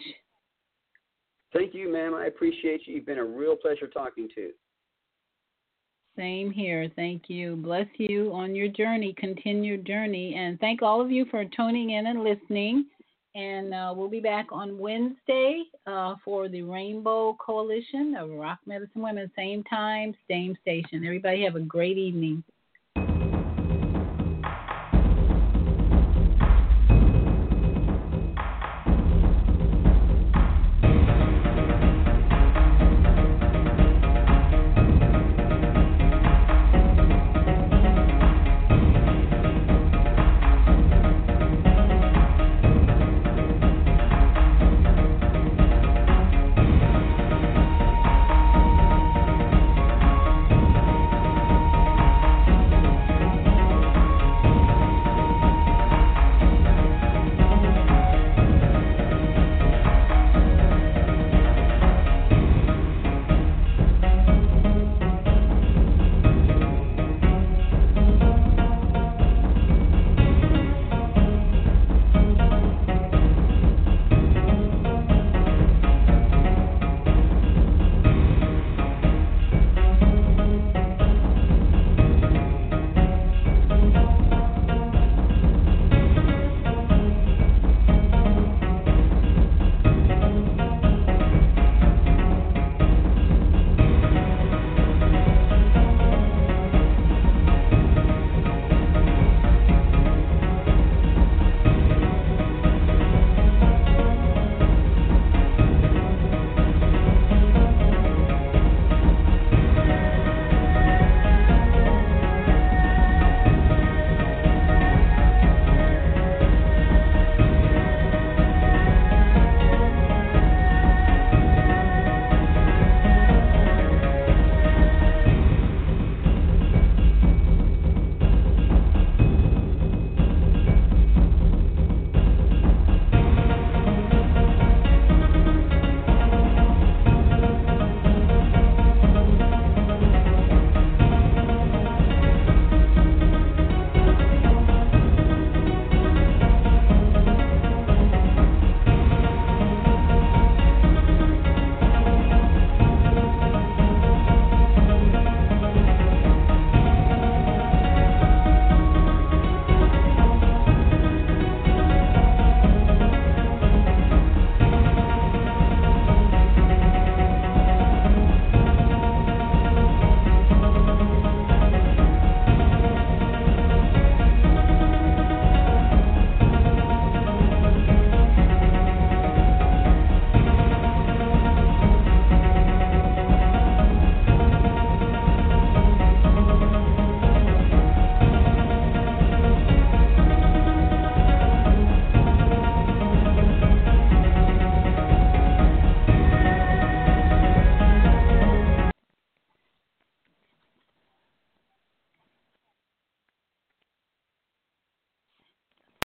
Thank you, ma'am. I appreciate you. You've been a real pleasure talking to. Same here. Thank you. Bless you on your journey, continued journey. And thank all of you for tuning in and listening. And we'll be back on Wednesday for the Rainbow Coalition of Rock Medicine Women. Same time, same station. Everybody have a great evening.